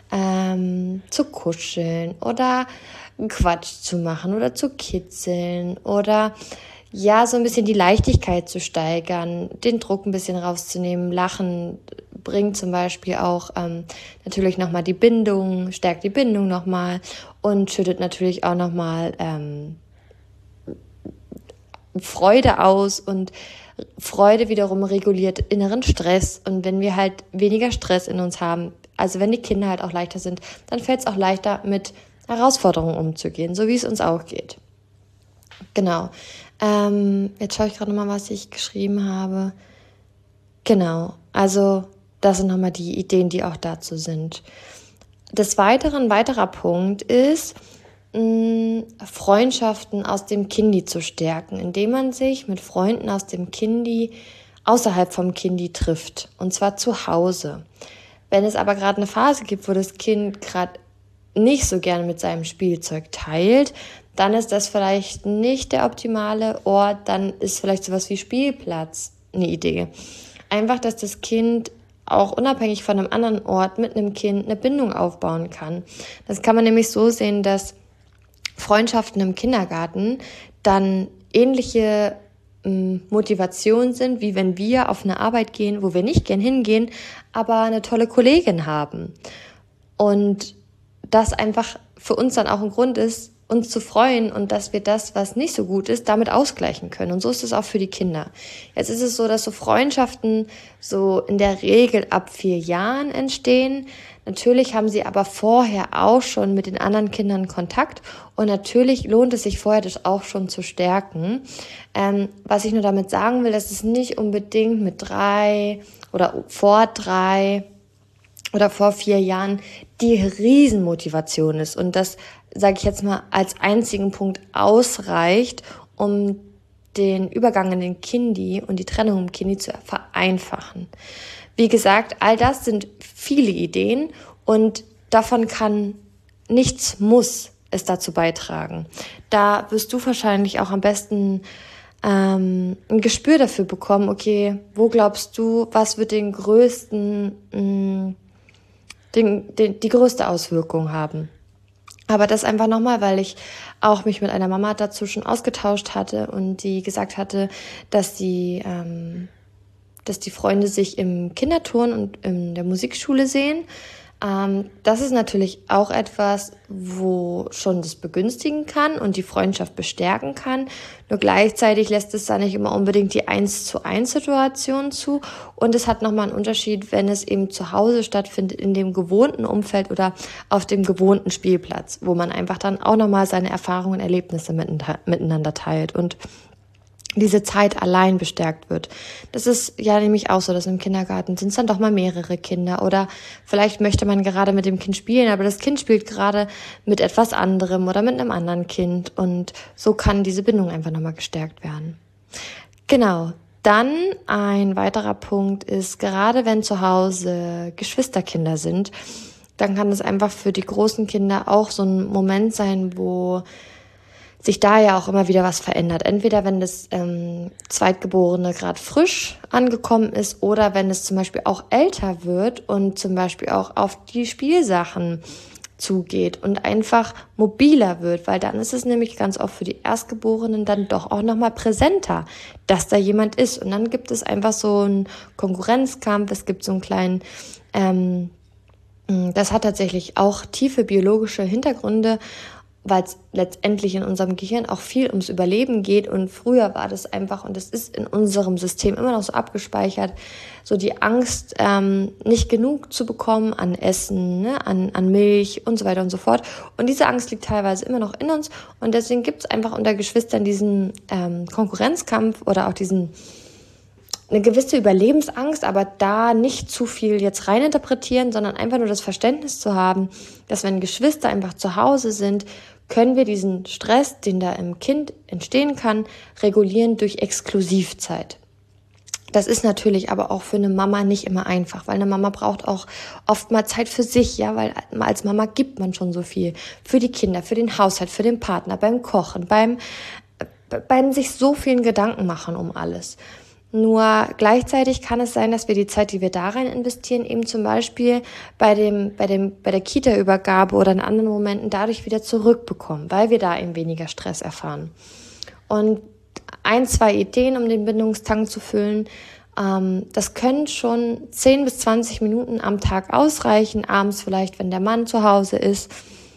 zu kuscheln oder Quatsch zu machen oder zu kitzeln oder ja, so ein bisschen die Leichtigkeit zu steigern, den Druck ein bisschen rauszunehmen. Lachen bringt zum Beispiel auch natürlich nochmal die Bindung, stärkt die Bindung nochmal und schüttet natürlich auch nochmal Freude aus und Freude wiederum reguliert inneren Stress. Und wenn wir halt weniger Stress in uns haben, also wenn die Kinder halt auch leichter sind, dann fällt es auch leichter, mit Herausforderungen umzugehen, so wie es uns auch geht. Genau. Jetzt schaue ich gerade nochmal, was ich geschrieben habe. Genau, also das sind nochmal die Ideen, die auch dazu sind. Des Weiteren, ein weiterer Punkt ist, Freundschaften aus dem Kindi zu stärken, indem man sich mit Freunden aus dem Kindi, außerhalb vom Kindi trifft, und zwar zu Hause. Wenn es aber gerade eine Phase gibt, wo das Kind gerade nicht so gerne mit seinem Spielzeug teilt, dann ist das vielleicht nicht der optimale Ort, dann ist vielleicht sowas wie Spielplatz eine Idee. Einfach, dass das Kind auch unabhängig von einem anderen Ort mit einem Kind eine Bindung aufbauen kann. Das kann man nämlich so sehen, dass Freundschaften im Kindergarten dann ähnliche Motivation sind, wie wenn wir auf eine Arbeit gehen, wo wir nicht gern hingehen, aber eine tolle Kollegin haben. Und das einfach für uns dann auch ein Grund ist, uns zu freuen und dass wir das, was nicht so gut ist, damit ausgleichen können. Und so ist es auch für die Kinder. Jetzt ist es so, dass so Freundschaften so in der Regel ab 4 Jahren entstehen. Natürlich haben sie aber vorher auch schon mit den anderen Kindern Kontakt und natürlich lohnt es sich vorher, das auch schon zu stärken. Was ich nur damit sagen will, dass es nicht unbedingt mit 3 oder vor 3 oder vor 4 Jahren die Riesenmotivation ist und das, sage ich jetzt mal, als einzigen Punkt ausreicht, um den Übergang in den Kindi und die Trennung im Kindi zu vereinfachen. Wie gesagt, all das sind viele Ideen und davon muss es dazu beitragen. Da wirst du wahrscheinlich auch am besten ein Gespür dafür bekommen, okay, wo glaubst du, was wird den größten die größte Auswirkung haben. Aber das einfach nochmal, weil ich auch mich mit einer Mama dazu schon ausgetauscht hatte und die gesagt hatte, dass die Freunde sich im Kinderturnen und in der Musikschule sehen. Das ist natürlich auch etwas, wo schon das begünstigen kann und die Freundschaft bestärken kann. Nur gleichzeitig lässt es da nicht immer unbedingt die 1:1 Situation zu. Und es hat nochmal einen Unterschied, wenn es eben zu Hause stattfindet, in dem gewohnten Umfeld oder auf dem gewohnten Spielplatz, wo man einfach dann auch nochmal seine Erfahrungen und Erlebnisse miteinander teilt und diese Zeit allein bestärkt wird. Das ist ja nämlich auch so, dass im Kindergarten sind es dann doch mal mehrere Kinder oder vielleicht möchte man gerade mit dem Kind spielen, aber das Kind spielt gerade mit etwas anderem oder mit einem anderen Kind und so kann diese Bindung einfach nochmal gestärkt werden. Genau. Dann ein weiterer Punkt ist, gerade wenn zu Hause Geschwisterkinder sind, dann kann es einfach für die großen Kinder auch so ein Moment sein, wo sich da ja auch immer wieder was verändert. Entweder wenn das Zweitgeborene gerade frisch angekommen ist oder wenn es zum Beispiel auch älter wird und zum Beispiel auch auf die Spielsachen zugeht und einfach mobiler wird, weil dann ist es nämlich ganz oft für die Erstgeborenen dann doch auch nochmal präsenter, dass da jemand ist. Und dann gibt es einfach so einen Konkurrenzkampf, es gibt so einen kleinen, das hat tatsächlich auch tiefe biologische Hintergründe, weil es letztendlich in unserem Gehirn auch viel ums Überleben geht und früher war das einfach, und das ist in unserem System immer noch so abgespeichert, so die Angst, nicht genug zu bekommen an Essen, ne, an Milch und so weiter und so fort. Und diese Angst liegt teilweise immer noch in uns und deswegen gibt es einfach unter Geschwistern diesen Konkurrenzkampf oder auch eine gewisse Überlebensangst, aber da nicht zu viel jetzt reininterpretieren, sondern einfach nur das Verständnis zu haben, dass wenn Geschwister einfach zu Hause sind, können wir diesen Stress, den da im Kind entstehen kann, regulieren durch Exklusivzeit. Das ist natürlich aber auch für eine Mama nicht immer einfach, weil eine Mama braucht auch oft mal Zeit für sich, ja, weil als Mama gibt man schon so viel für die Kinder, für den Haushalt, für den Partner, beim Kochen, beim sich so vielen Gedanken machen um alles. Nur gleichzeitig kann es sein, dass wir die Zeit, die wir da rein investieren, eben zum Beispiel bei der Kita-Übergabe oder in anderen Momenten dadurch wieder zurückbekommen, weil wir da eben weniger Stress erfahren. Und 1-2 Ideen, um den Bindungstank zu füllen, das können schon 10 bis 20 Minuten am Tag ausreichen, abends vielleicht, wenn der Mann zu Hause ist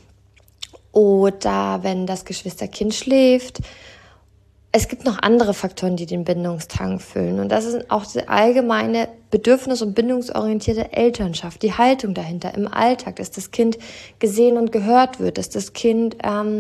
oder wenn das Geschwisterkind schläft. Es gibt noch andere Faktoren, die den Bindungstank füllen. Und das ist auch die allgemeine bedürfnis- und bindungsorientierte Elternschaft, die Haltung dahinter im Alltag, dass das Kind gesehen und gehört wird, dass das Kind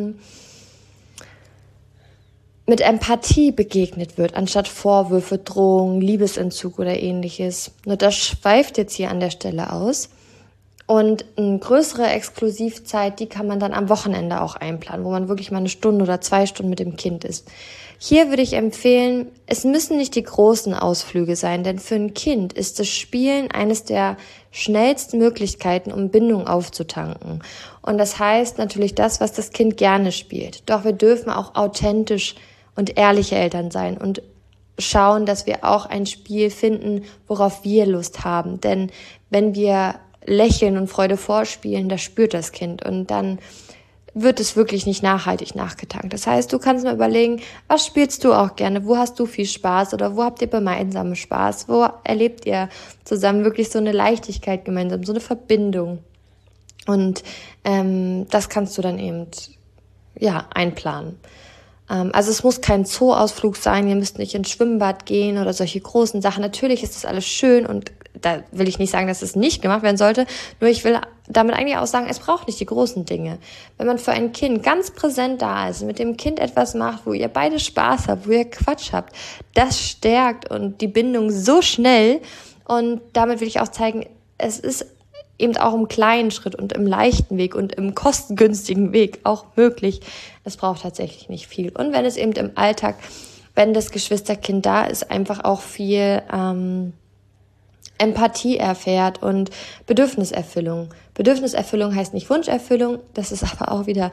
mit Empathie begegnet wird, anstatt Vorwürfe, Drohungen, Liebesentzug oder ähnliches. Nur das schweift jetzt hier an der Stelle aus. Und eine größere Exklusivzeit, die kann man dann am Wochenende auch einplanen, wo man wirklich mal 1 Stunde oder 2 Stunden mit dem Kind ist. Hier würde ich empfehlen, es müssen nicht die großen Ausflüge sein, denn für ein Kind ist das Spielen eines der schnellsten Möglichkeiten, um Bindung aufzutanken. Und das heißt natürlich das, was das Kind gerne spielt. Doch wir dürfen auch authentisch und ehrliche Eltern sein und schauen, dass wir auch ein Spiel finden, worauf wir Lust haben. Denn wenn wir Lächeln und Freude vorspielen, das spürt das Kind und dann wird es wirklich nicht nachhaltig nachgetankt. Das heißt, du kannst mal überlegen, was spielst du auch gerne, wo hast du viel Spaß oder wo habt ihr gemeinsam Spaß, wo erlebt ihr zusammen wirklich so eine Leichtigkeit gemeinsam, so eine Verbindung und das kannst du dann eben einplanen. Also es muss kein Zoo-Ausflug sein, ihr müsst nicht ins Schwimmbad gehen oder solche großen Sachen. Natürlich ist das alles schön und da will ich nicht sagen, dass es nicht gemacht werden sollte, nur ich will damit eigentlich auch sagen, es braucht nicht die großen Dinge. Wenn man für ein Kind ganz präsent da ist, mit dem Kind etwas macht, wo ihr beide Spaß habt, wo ihr Quatsch habt, das stärkt und die Bindung so schnell und damit will ich auch zeigen, es ist eben auch im kleinen Schritt und im leichten Weg und im kostengünstigen Weg auch möglich. Es braucht tatsächlich nicht viel. Und wenn es eben im Alltag, wenn das Geschwisterkind da ist, einfach auch viel Empathie erfährt und Bedürfniserfüllung. Bedürfniserfüllung heißt nicht Wunscherfüllung, das ist aber auch wieder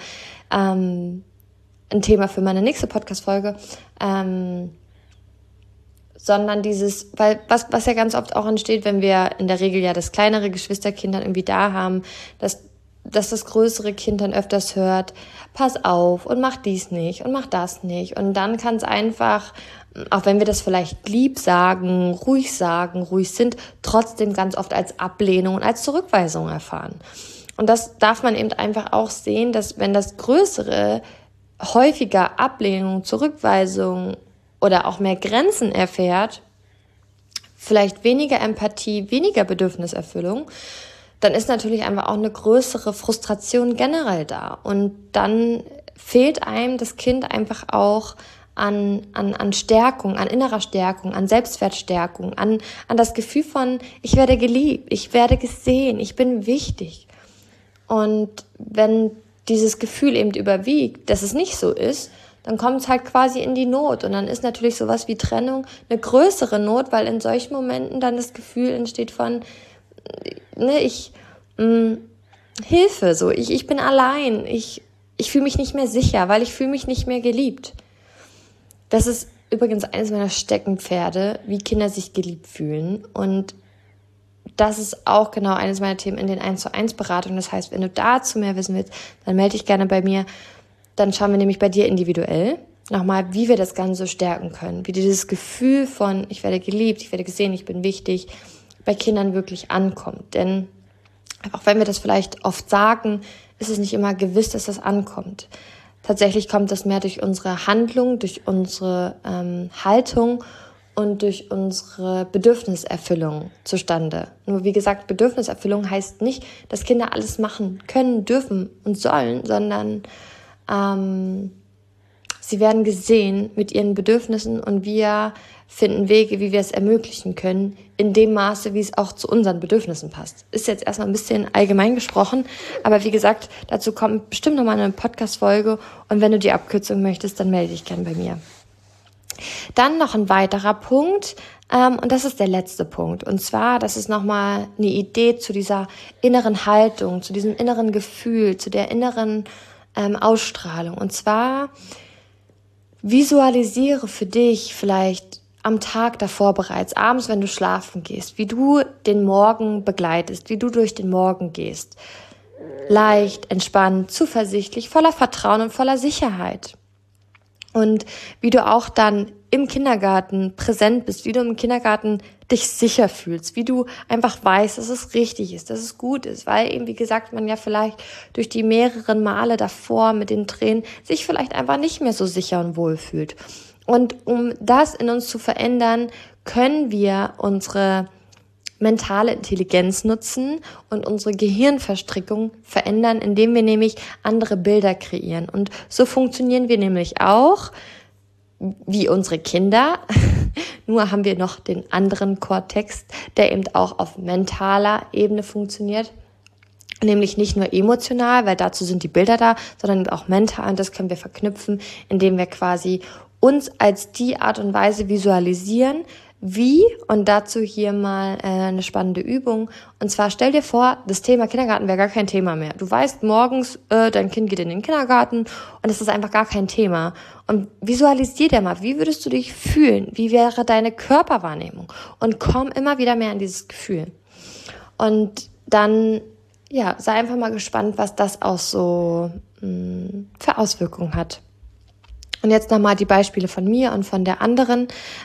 ein Thema für meine nächste Podcast-Folge, sondern weil was ja ganz oft auch entsteht, wenn wir in der Regel ja das kleinere Geschwisterkind dann irgendwie da haben, dass das größere Kind dann öfters hört, pass auf und mach dies nicht und mach das nicht. Und dann kann es einfach, auch wenn wir das vielleicht lieb sagen, ruhig sind, trotzdem ganz oft als Ablehnung und als Zurückweisung erfahren. Und das darf man eben einfach auch sehen, dass wenn das Größere häufiger Ablehnung, Zurückweisung oder auch mehr Grenzen erfährt, vielleicht weniger Empathie, weniger Bedürfniserfüllung, dann ist natürlich einfach auch eine größere Frustration generell da. Und dann fehlt einem das Kind einfach auch an Stärkung, an innerer Stärkung, an Selbstwertstärkung, an das Gefühl von, ich werde geliebt, ich werde gesehen, ich bin wichtig. Und wenn dieses Gefühl eben überwiegt, dass es nicht so ist, dann kommt es halt quasi in die Not. Und dann ist natürlich sowas wie Trennung eine größere Not, weil in solchen Momenten dann das Gefühl entsteht von, Hilfe, so, ich bin allein, ich fühle mich nicht mehr sicher, weil ich fühle mich nicht mehr geliebt. Das ist übrigens eines meiner Steckenpferde, wie Kinder sich geliebt fühlen. Und das ist auch genau eines meiner Themen in den 1:1 Beratungen. Das heißt, wenn du dazu mehr wissen willst, dann melde dich gerne bei mir. Dann schauen wir nämlich bei dir individuell nochmal, wie wir das Ganze stärken können. Wie dieses Gefühl von, ich werde geliebt, ich werde gesehen, ich bin wichtig, bei Kindern wirklich ankommt. Denn auch wenn wir das vielleicht oft sagen, ist es nicht immer gewiss, dass das ankommt. Tatsächlich kommt das mehr durch unsere Handlung, durch unsere Haltung und durch unsere Bedürfniserfüllung zustande. Nur wie gesagt, Bedürfniserfüllung heißt nicht, dass Kinder alles machen können, dürfen und sollen, sondern sie werden gesehen mit ihren Bedürfnissen und wir finden Wege, wie wir es ermöglichen können, in dem Maße, wie es auch zu unseren Bedürfnissen passt. Ist jetzt erstmal ein bisschen allgemein gesprochen, aber wie gesagt, dazu kommt bestimmt nochmal eine Podcast-Folge und wenn du die Abkürzung möchtest, dann melde dich gerne bei mir. Dann noch ein weiterer Punkt, und das ist der letzte Punkt. Und zwar, das ist nochmal eine Idee zu dieser inneren Haltung, zu diesem inneren Gefühl, zu der inneren Ausstrahlung. Und zwar visualisiere für dich vielleicht am Tag davor bereits, abends, wenn du schlafen gehst, wie du den Morgen begleitest, wie du durch den Morgen gehst. Leicht, entspannt, zuversichtlich, voller Vertrauen und voller Sicherheit. Und wie du auch dann im Kindergarten präsent bist, wie du im Kindergarten dich sicher fühlst, wie du einfach weißt, dass es richtig ist, dass es gut ist, weil eben, wie gesagt, man ja vielleicht durch die mehreren Male davor mit den Tränen sich vielleicht einfach nicht mehr so sicher und wohl fühlt. Und um das in uns zu verändern, können wir unsere mentale Intelligenz nutzen und unsere Gehirnverstrickung verändern, indem wir nämlich andere Bilder kreieren. Und so funktionieren wir nämlich auch wie unsere Kinder, nur haben wir noch den anderen Kortex, der eben auch auf mentaler Ebene funktioniert, nämlich nicht nur emotional, weil dazu sind die Bilder da, sondern auch mental und das können wir verknüpfen, indem wir quasi uns als die Art und Weise visualisieren, wie, und dazu hier mal eine spannende Übung. Und zwar stell dir vor, das Thema Kindergarten wäre gar kein Thema mehr. Du weißt, morgens, dein Kind geht in den Kindergarten und es ist einfach gar kein Thema. Und visualisier dir mal, wie würdest du dich fühlen? Wie wäre deine Körperwahrnehmung? Und komm immer wieder mehr an dieses Gefühl. Und dann, ja, sei einfach mal gespannt, was das auch so für Auswirkungen hat. Und jetzt nochmal die Beispiele von mir und von der anderen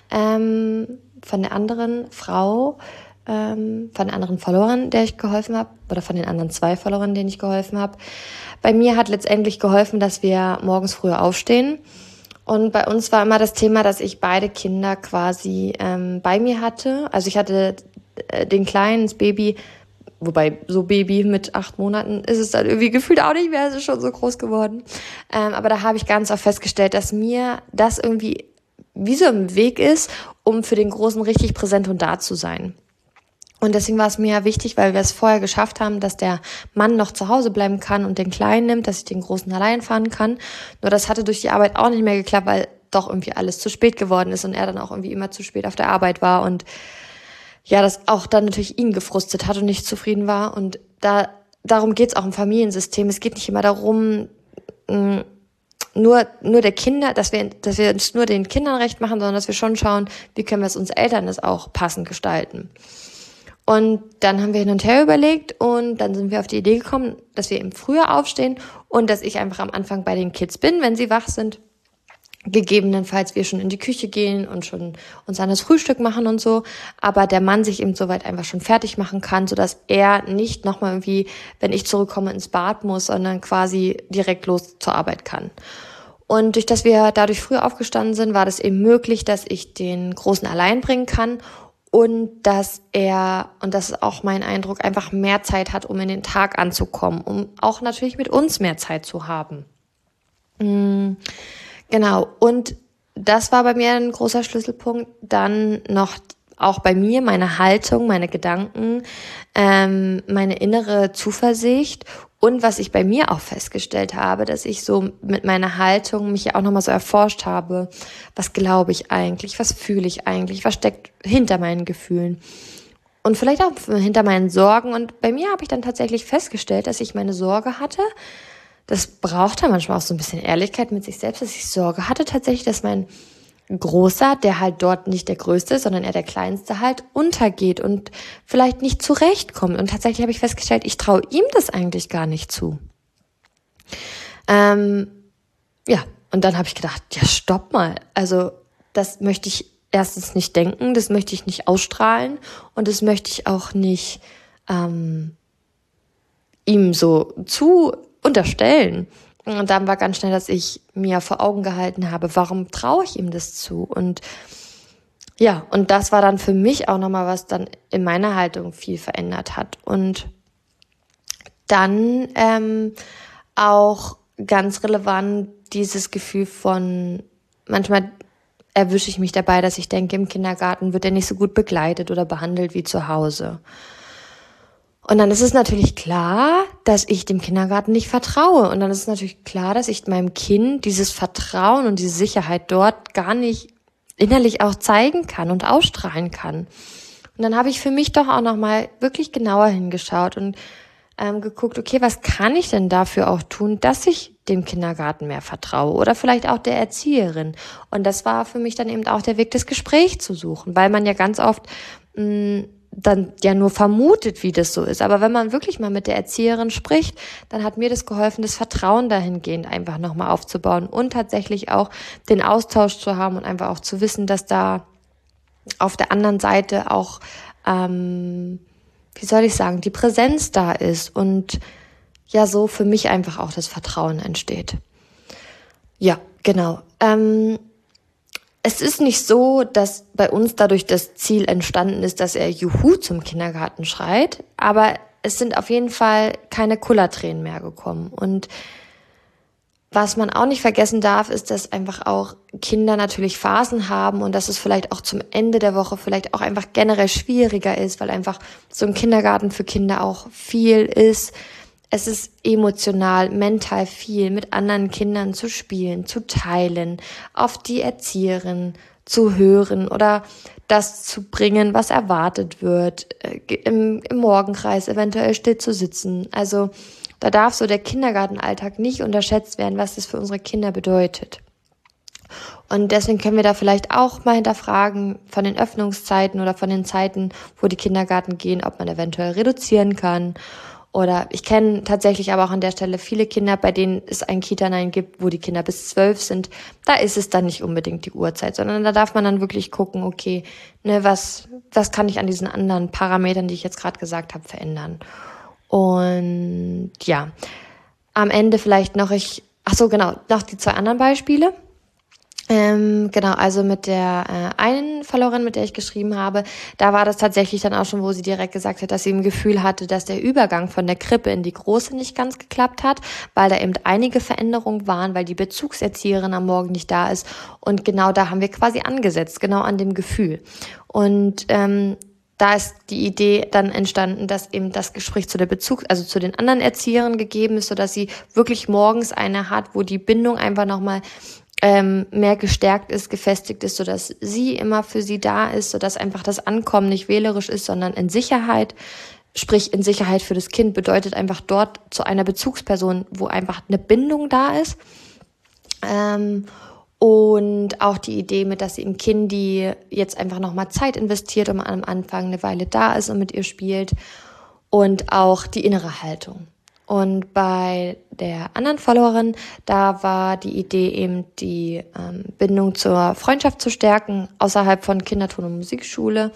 Frau, von den anderen Followern, der ich geholfen habe, oder von den anderen 2 Followern, denen ich geholfen habe. Bei mir hat letztendlich geholfen, dass wir morgens früher aufstehen. Und bei uns war immer das Thema, dass ich beide Kinder quasi bei mir hatte. Also ich hatte den Kleinen, das Baby, wobei so Baby mit 8 Monaten ist es dann irgendwie gefühlt auch nicht mehr, es ist schon so groß geworden. Aber da habe ich ganz oft festgestellt, dass mir das irgendwie wie so im Weg ist, um für den Großen richtig präsent und da zu sein. Und deswegen war es mir ja wichtig, weil wir es vorher geschafft haben, dass der Mann noch zu Hause bleiben kann und den Kleinen nimmt, dass ich den Großen allein fahren kann. Nur das hatte durch die Arbeit auch nicht mehr geklappt, weil doch irgendwie alles zu spät geworden ist und er dann auch irgendwie immer zu spät auf der Arbeit war und ja, das auch dann natürlich ihn gefrustet hat und nicht zufrieden war. Und darum geht's auch im Familiensystem. Es geht nicht immer darum, nur der Kinder, dass wir uns nur den Kindern recht machen, sondern dass wir schon schauen, wie können wir es uns Eltern das auch passend gestalten. Und dann haben wir hin und her überlegt und dann sind wir auf die Idee gekommen, dass wir eben früher aufstehen und dass ich einfach am Anfang bei den Kids bin, wenn sie wach sind. Gegebenenfalls wir schon in die Küche gehen und schon uns an das Frühstück machen und so, aber der Mann sich eben soweit einfach schon fertig machen kann, sodass er nicht nochmal irgendwie, wenn ich zurückkomme, ins Bad muss, sondern quasi direkt los zur Arbeit kann. Und durch dass wir dadurch früh aufgestanden sind, war das eben möglich, dass ich den Großen allein bringen kann und dass er, und das ist auch mein Eindruck, einfach mehr Zeit hat, um in den Tag anzukommen, um auch natürlich mit uns mehr Zeit zu haben. Genau, und das war bei mir ein großer Schlüsselpunkt. Dann noch auch bei mir meine Haltung, meine Gedanken, meine innere Zuversicht und was ich bei mir auch festgestellt habe, dass ich so mit meiner Haltung mich ja auch nochmal so erforscht habe, was glaube ich eigentlich, was fühle ich eigentlich, was steckt hinter meinen Gefühlen und vielleicht auch hinter meinen Sorgen. Und bei mir habe ich dann tatsächlich festgestellt, dass ich meine Sorge hatte. Das braucht ja manchmal auch so ein bisschen Ehrlichkeit mit sich selbst, dass ich Sorge hatte tatsächlich, dass mein Großer, der halt dort nicht der Größte ist, sondern eher der Kleinste halt, untergeht und vielleicht nicht zurechtkommt. Und tatsächlich habe ich festgestellt, ich traue ihm das eigentlich gar nicht zu. Ja, und dann habe ich gedacht, ja, stopp mal. Also das möchte ich erstens nicht denken, das möchte ich nicht ausstrahlen und das möchte ich auch nicht ihm so zu unterstellen. Und dann war ganz schnell, dass ich mir vor Augen gehalten habe, warum traue ich ihm das zu? Und ja, und das war dann für mich auch nochmal, was dann in meiner Haltung viel verändert hat. Und dann auch ganz relevant dieses Gefühl von, manchmal erwische ich mich dabei, dass ich denke, im Kindergarten wird er nicht so gut begleitet oder behandelt wie zu Hause. Und dann ist es natürlich klar, dass ich dem Kindergarten nicht vertraue. Und dann ist es natürlich klar, dass ich meinem Kind dieses Vertrauen und diese Sicherheit dort gar nicht innerlich auch zeigen kann und ausstrahlen kann. Und dann habe ich für mich doch auch nochmal wirklich genauer hingeschaut und geguckt, okay, was kann ich denn dafür auch tun, dass ich dem Kindergarten mehr vertraue oder vielleicht auch der Erzieherin. Und das war für mich dann eben auch der Weg, das Gespräch zu suchen, weil man ja ganz oft dann ja nur vermutet, wie das so ist. Aber wenn man wirklich mal mit der Erzieherin spricht, dann hat mir das geholfen, das Vertrauen dahingehend einfach nochmal aufzubauen und tatsächlich auch den Austausch zu haben und einfach auch zu wissen, dass da auf der anderen Seite auch, wie soll ich sagen, die Präsenz da ist und ja, so für mich einfach auch das Vertrauen entsteht. Ja, genau. Es ist nicht so, dass bei uns dadurch das Ziel entstanden ist, dass er Juhu zum Kindergarten schreit, aber es sind auf jeden Fall keine Kullertränen mehr gekommen. Und was man auch nicht vergessen darf, ist, dass einfach auch Kinder natürlich Phasen haben und dass es vielleicht auch zum Ende der Woche vielleicht auch einfach generell schwieriger ist, weil einfach so ein Kindergarten für Kinder auch viel ist. Es ist emotional, mental viel, mit anderen Kindern zu spielen, zu teilen, auf die Erzieherin zu hören oder das zu bringen, was erwartet wird, im Morgenkreis eventuell still zu sitzen. Also da darf so der Kindergartenalltag nicht unterschätzt werden, was das für unsere Kinder bedeutet. Und deswegen können wir da vielleicht auch mal hinterfragen von den Öffnungszeiten oder von den Zeiten, wo die Kindergarten gehen, ob man eventuell reduzieren kann. Oder ich kenne tatsächlich aber auch an der Stelle viele Kinder, bei denen es ein Kita-Nein gibt, wo die Kinder bis 12 sind. Da ist es dann nicht unbedingt die Uhrzeit, sondern da darf man dann wirklich gucken, okay, ne, was kann ich an diesen anderen Parametern, die ich jetzt gerade gesagt habe, verändern. Und ja, am Ende vielleicht noch noch die 2 anderen Beispiele. Genau, also mit der einen Followerin, mit der ich geschrieben habe, da war das tatsächlich dann auch schon, wo sie direkt gesagt hat, dass sie im Gefühl hatte, dass der Übergang von der Krippe in die Große nicht ganz geklappt hat, weil da eben einige Veränderungen waren, weil die Bezugserzieherin am Morgen nicht da ist. Und genau da haben wir quasi angesetzt, genau an dem Gefühl. Und da ist die Idee dann entstanden, dass eben das Gespräch zu den anderen Erzieherinnen gegeben ist, sodass sie wirklich morgens eine hat, wo die Bindung einfach nochmal mehr gestärkt ist, gefestigt ist, sodass sie immer für sie da ist, sodass einfach das Ankommen nicht wählerisch ist, sondern in Sicherheit. Sprich, in Sicherheit für das Kind bedeutet einfach dort zu einer Bezugsperson, wo einfach eine Bindung da ist. Und auch die Idee mit, dass sie im Kindi jetzt einfach nochmal Zeit investiert und am Anfang eine Weile da ist und mit ihr spielt. Und auch die innere Haltung. Und bei der anderen Followerin, da war die Idee eben, die Bindung zur Freundschaft zu stärken, außerhalb von Kinderton- und Musikschule.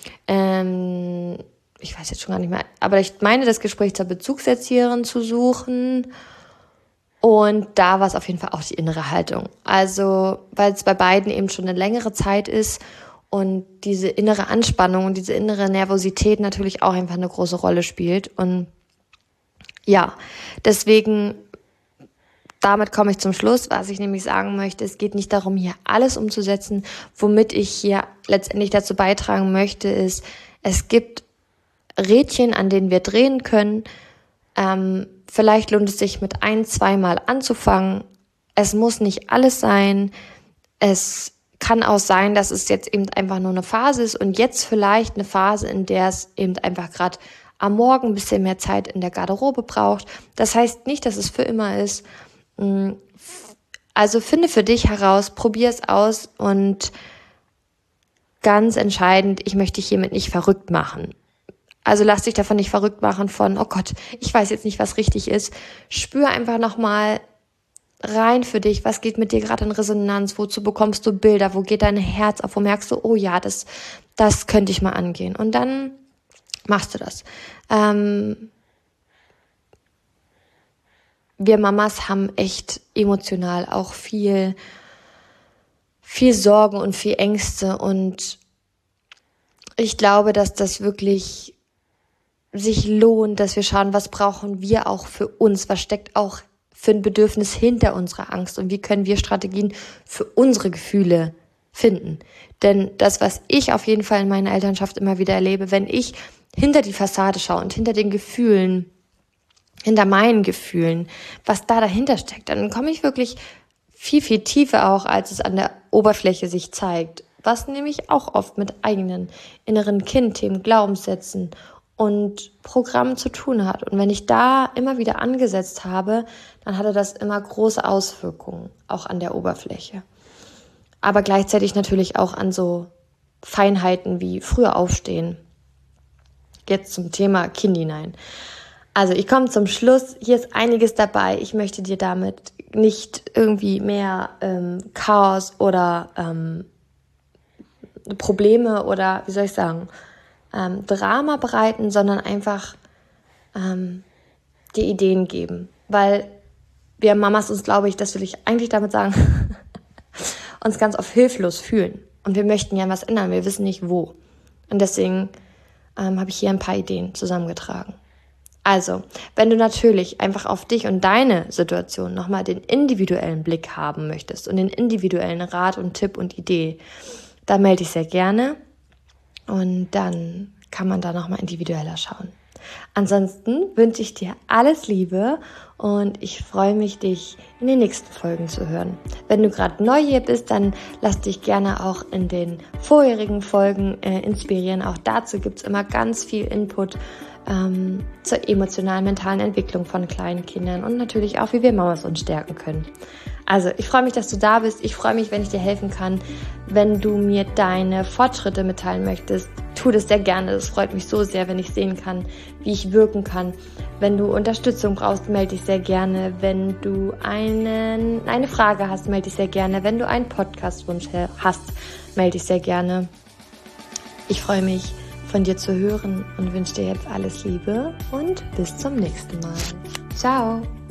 Ich weiß jetzt schon gar nicht mehr, aber ich meine, das Gespräch zur Bezugserzieherin zu suchen. Und da war es auf jeden Fall auch die innere Haltung. Also, weil es bei beiden eben schon eine längere Zeit ist und diese innere Anspannung und diese innere Nervosität natürlich auch einfach eine große Rolle spielt. Und ja, deswegen, damit komme ich zum Schluss, was ich nämlich sagen möchte. Es geht nicht darum, hier alles umzusetzen. Womit ich hier letztendlich dazu beitragen möchte, ist, es gibt Rädchen, an denen wir drehen können. Vielleicht lohnt es sich mit 1-2 Mal anzufangen. Es muss nicht alles sein. Es kann auch sein, dass es jetzt eben einfach nur eine Phase ist und jetzt vielleicht eine Phase, in der es eben einfach gerade am Morgen ein bisschen mehr Zeit in der Garderobe braucht. Das heißt nicht, dass es für immer ist. Also finde für dich heraus, probier es aus und ganz entscheidend, ich möchte dich hiermit nicht verrückt machen. Also lass dich davon nicht verrückt machen von, oh Gott, ich weiß jetzt nicht, was richtig ist. Spür einfach nochmal rein für dich, was geht mit dir gerade in Resonanz, wozu bekommst du Bilder, wo geht dein Herz auf, wo merkst du, oh ja, das könnte ich mal angehen. Und dann machst du das. Wir Mamas haben echt emotional auch viel Sorgen und viel Ängste und ich glaube, dass das wirklich sich lohnt, dass wir schauen, was brauchen wir auch für uns, was steckt auch für ein Bedürfnis hinter unserer Angst und wie können wir Strategien für unsere Gefühle finden. Denn das, was ich auf jeden Fall in meiner Elternschaft immer wieder erlebe, wenn ich hinter die Fassade schaue und hinter den Gefühlen, hinter meinen Gefühlen, was da dahinter steckt, dann komme ich wirklich viel, viel tiefer auch, als es an der Oberfläche sich zeigt. Was nämlich auch oft mit eigenen inneren Kindthemen, Glaubenssätzen und Programmen zu tun hat. Und wenn ich da immer wieder angesetzt habe, dann hatte das immer große Auswirkungen, auch an der Oberfläche. Aber gleichzeitig natürlich auch an so Feinheiten wie früher aufstehen. Jetzt zum Thema Kindinein. Also ich komme zum Schluss, hier ist einiges dabei. Ich möchte dir damit nicht irgendwie mehr Chaos oder Probleme oder, wie soll ich sagen, Drama bereiten, sondern einfach die Ideen geben. Weil wir Mamas uns, glaube ich, das will ich eigentlich damit sagen, uns ganz oft hilflos fühlen. Und wir möchten ja was ändern, wir wissen nicht wo. Und deswegen habe ich hier ein paar Ideen zusammengetragen. Also, wenn du natürlich einfach auf dich und deine Situation nochmal den individuellen Blick haben möchtest und den individuellen Rat und Tipp und Idee, dann melde dich sehr gerne. Und dann kann man da nochmal individueller schauen. Ansonsten wünsche ich dir alles Liebe und ich freue mich, dich in den nächsten Folgen zu hören. Wenn du gerade neu hier bist, dann lass dich gerne auch in den vorherigen Folgen inspirieren. Auch dazu gibt es immer ganz viel Input zur emotionalen, mentalen Entwicklung von kleinen Kindern und natürlich auch, wie wir Mamas uns stärken können. Also, ich freue mich, dass du da bist. Ich freue mich, wenn ich dir helfen kann. Wenn du mir deine Fortschritte mitteilen möchtest, tu das sehr gerne. Das freut mich so sehr, wenn ich sehen kann, wie ich wirken kann. Wenn du Unterstützung brauchst, melde dich sehr gerne. Wenn du eine Frage hast, melde dich sehr gerne. Wenn du einen Podcast-Wunsch hast, melde dich sehr gerne. Ich freue mich, von dir zu hören und wünsche dir jetzt alles Liebe und bis zum nächsten Mal. Ciao!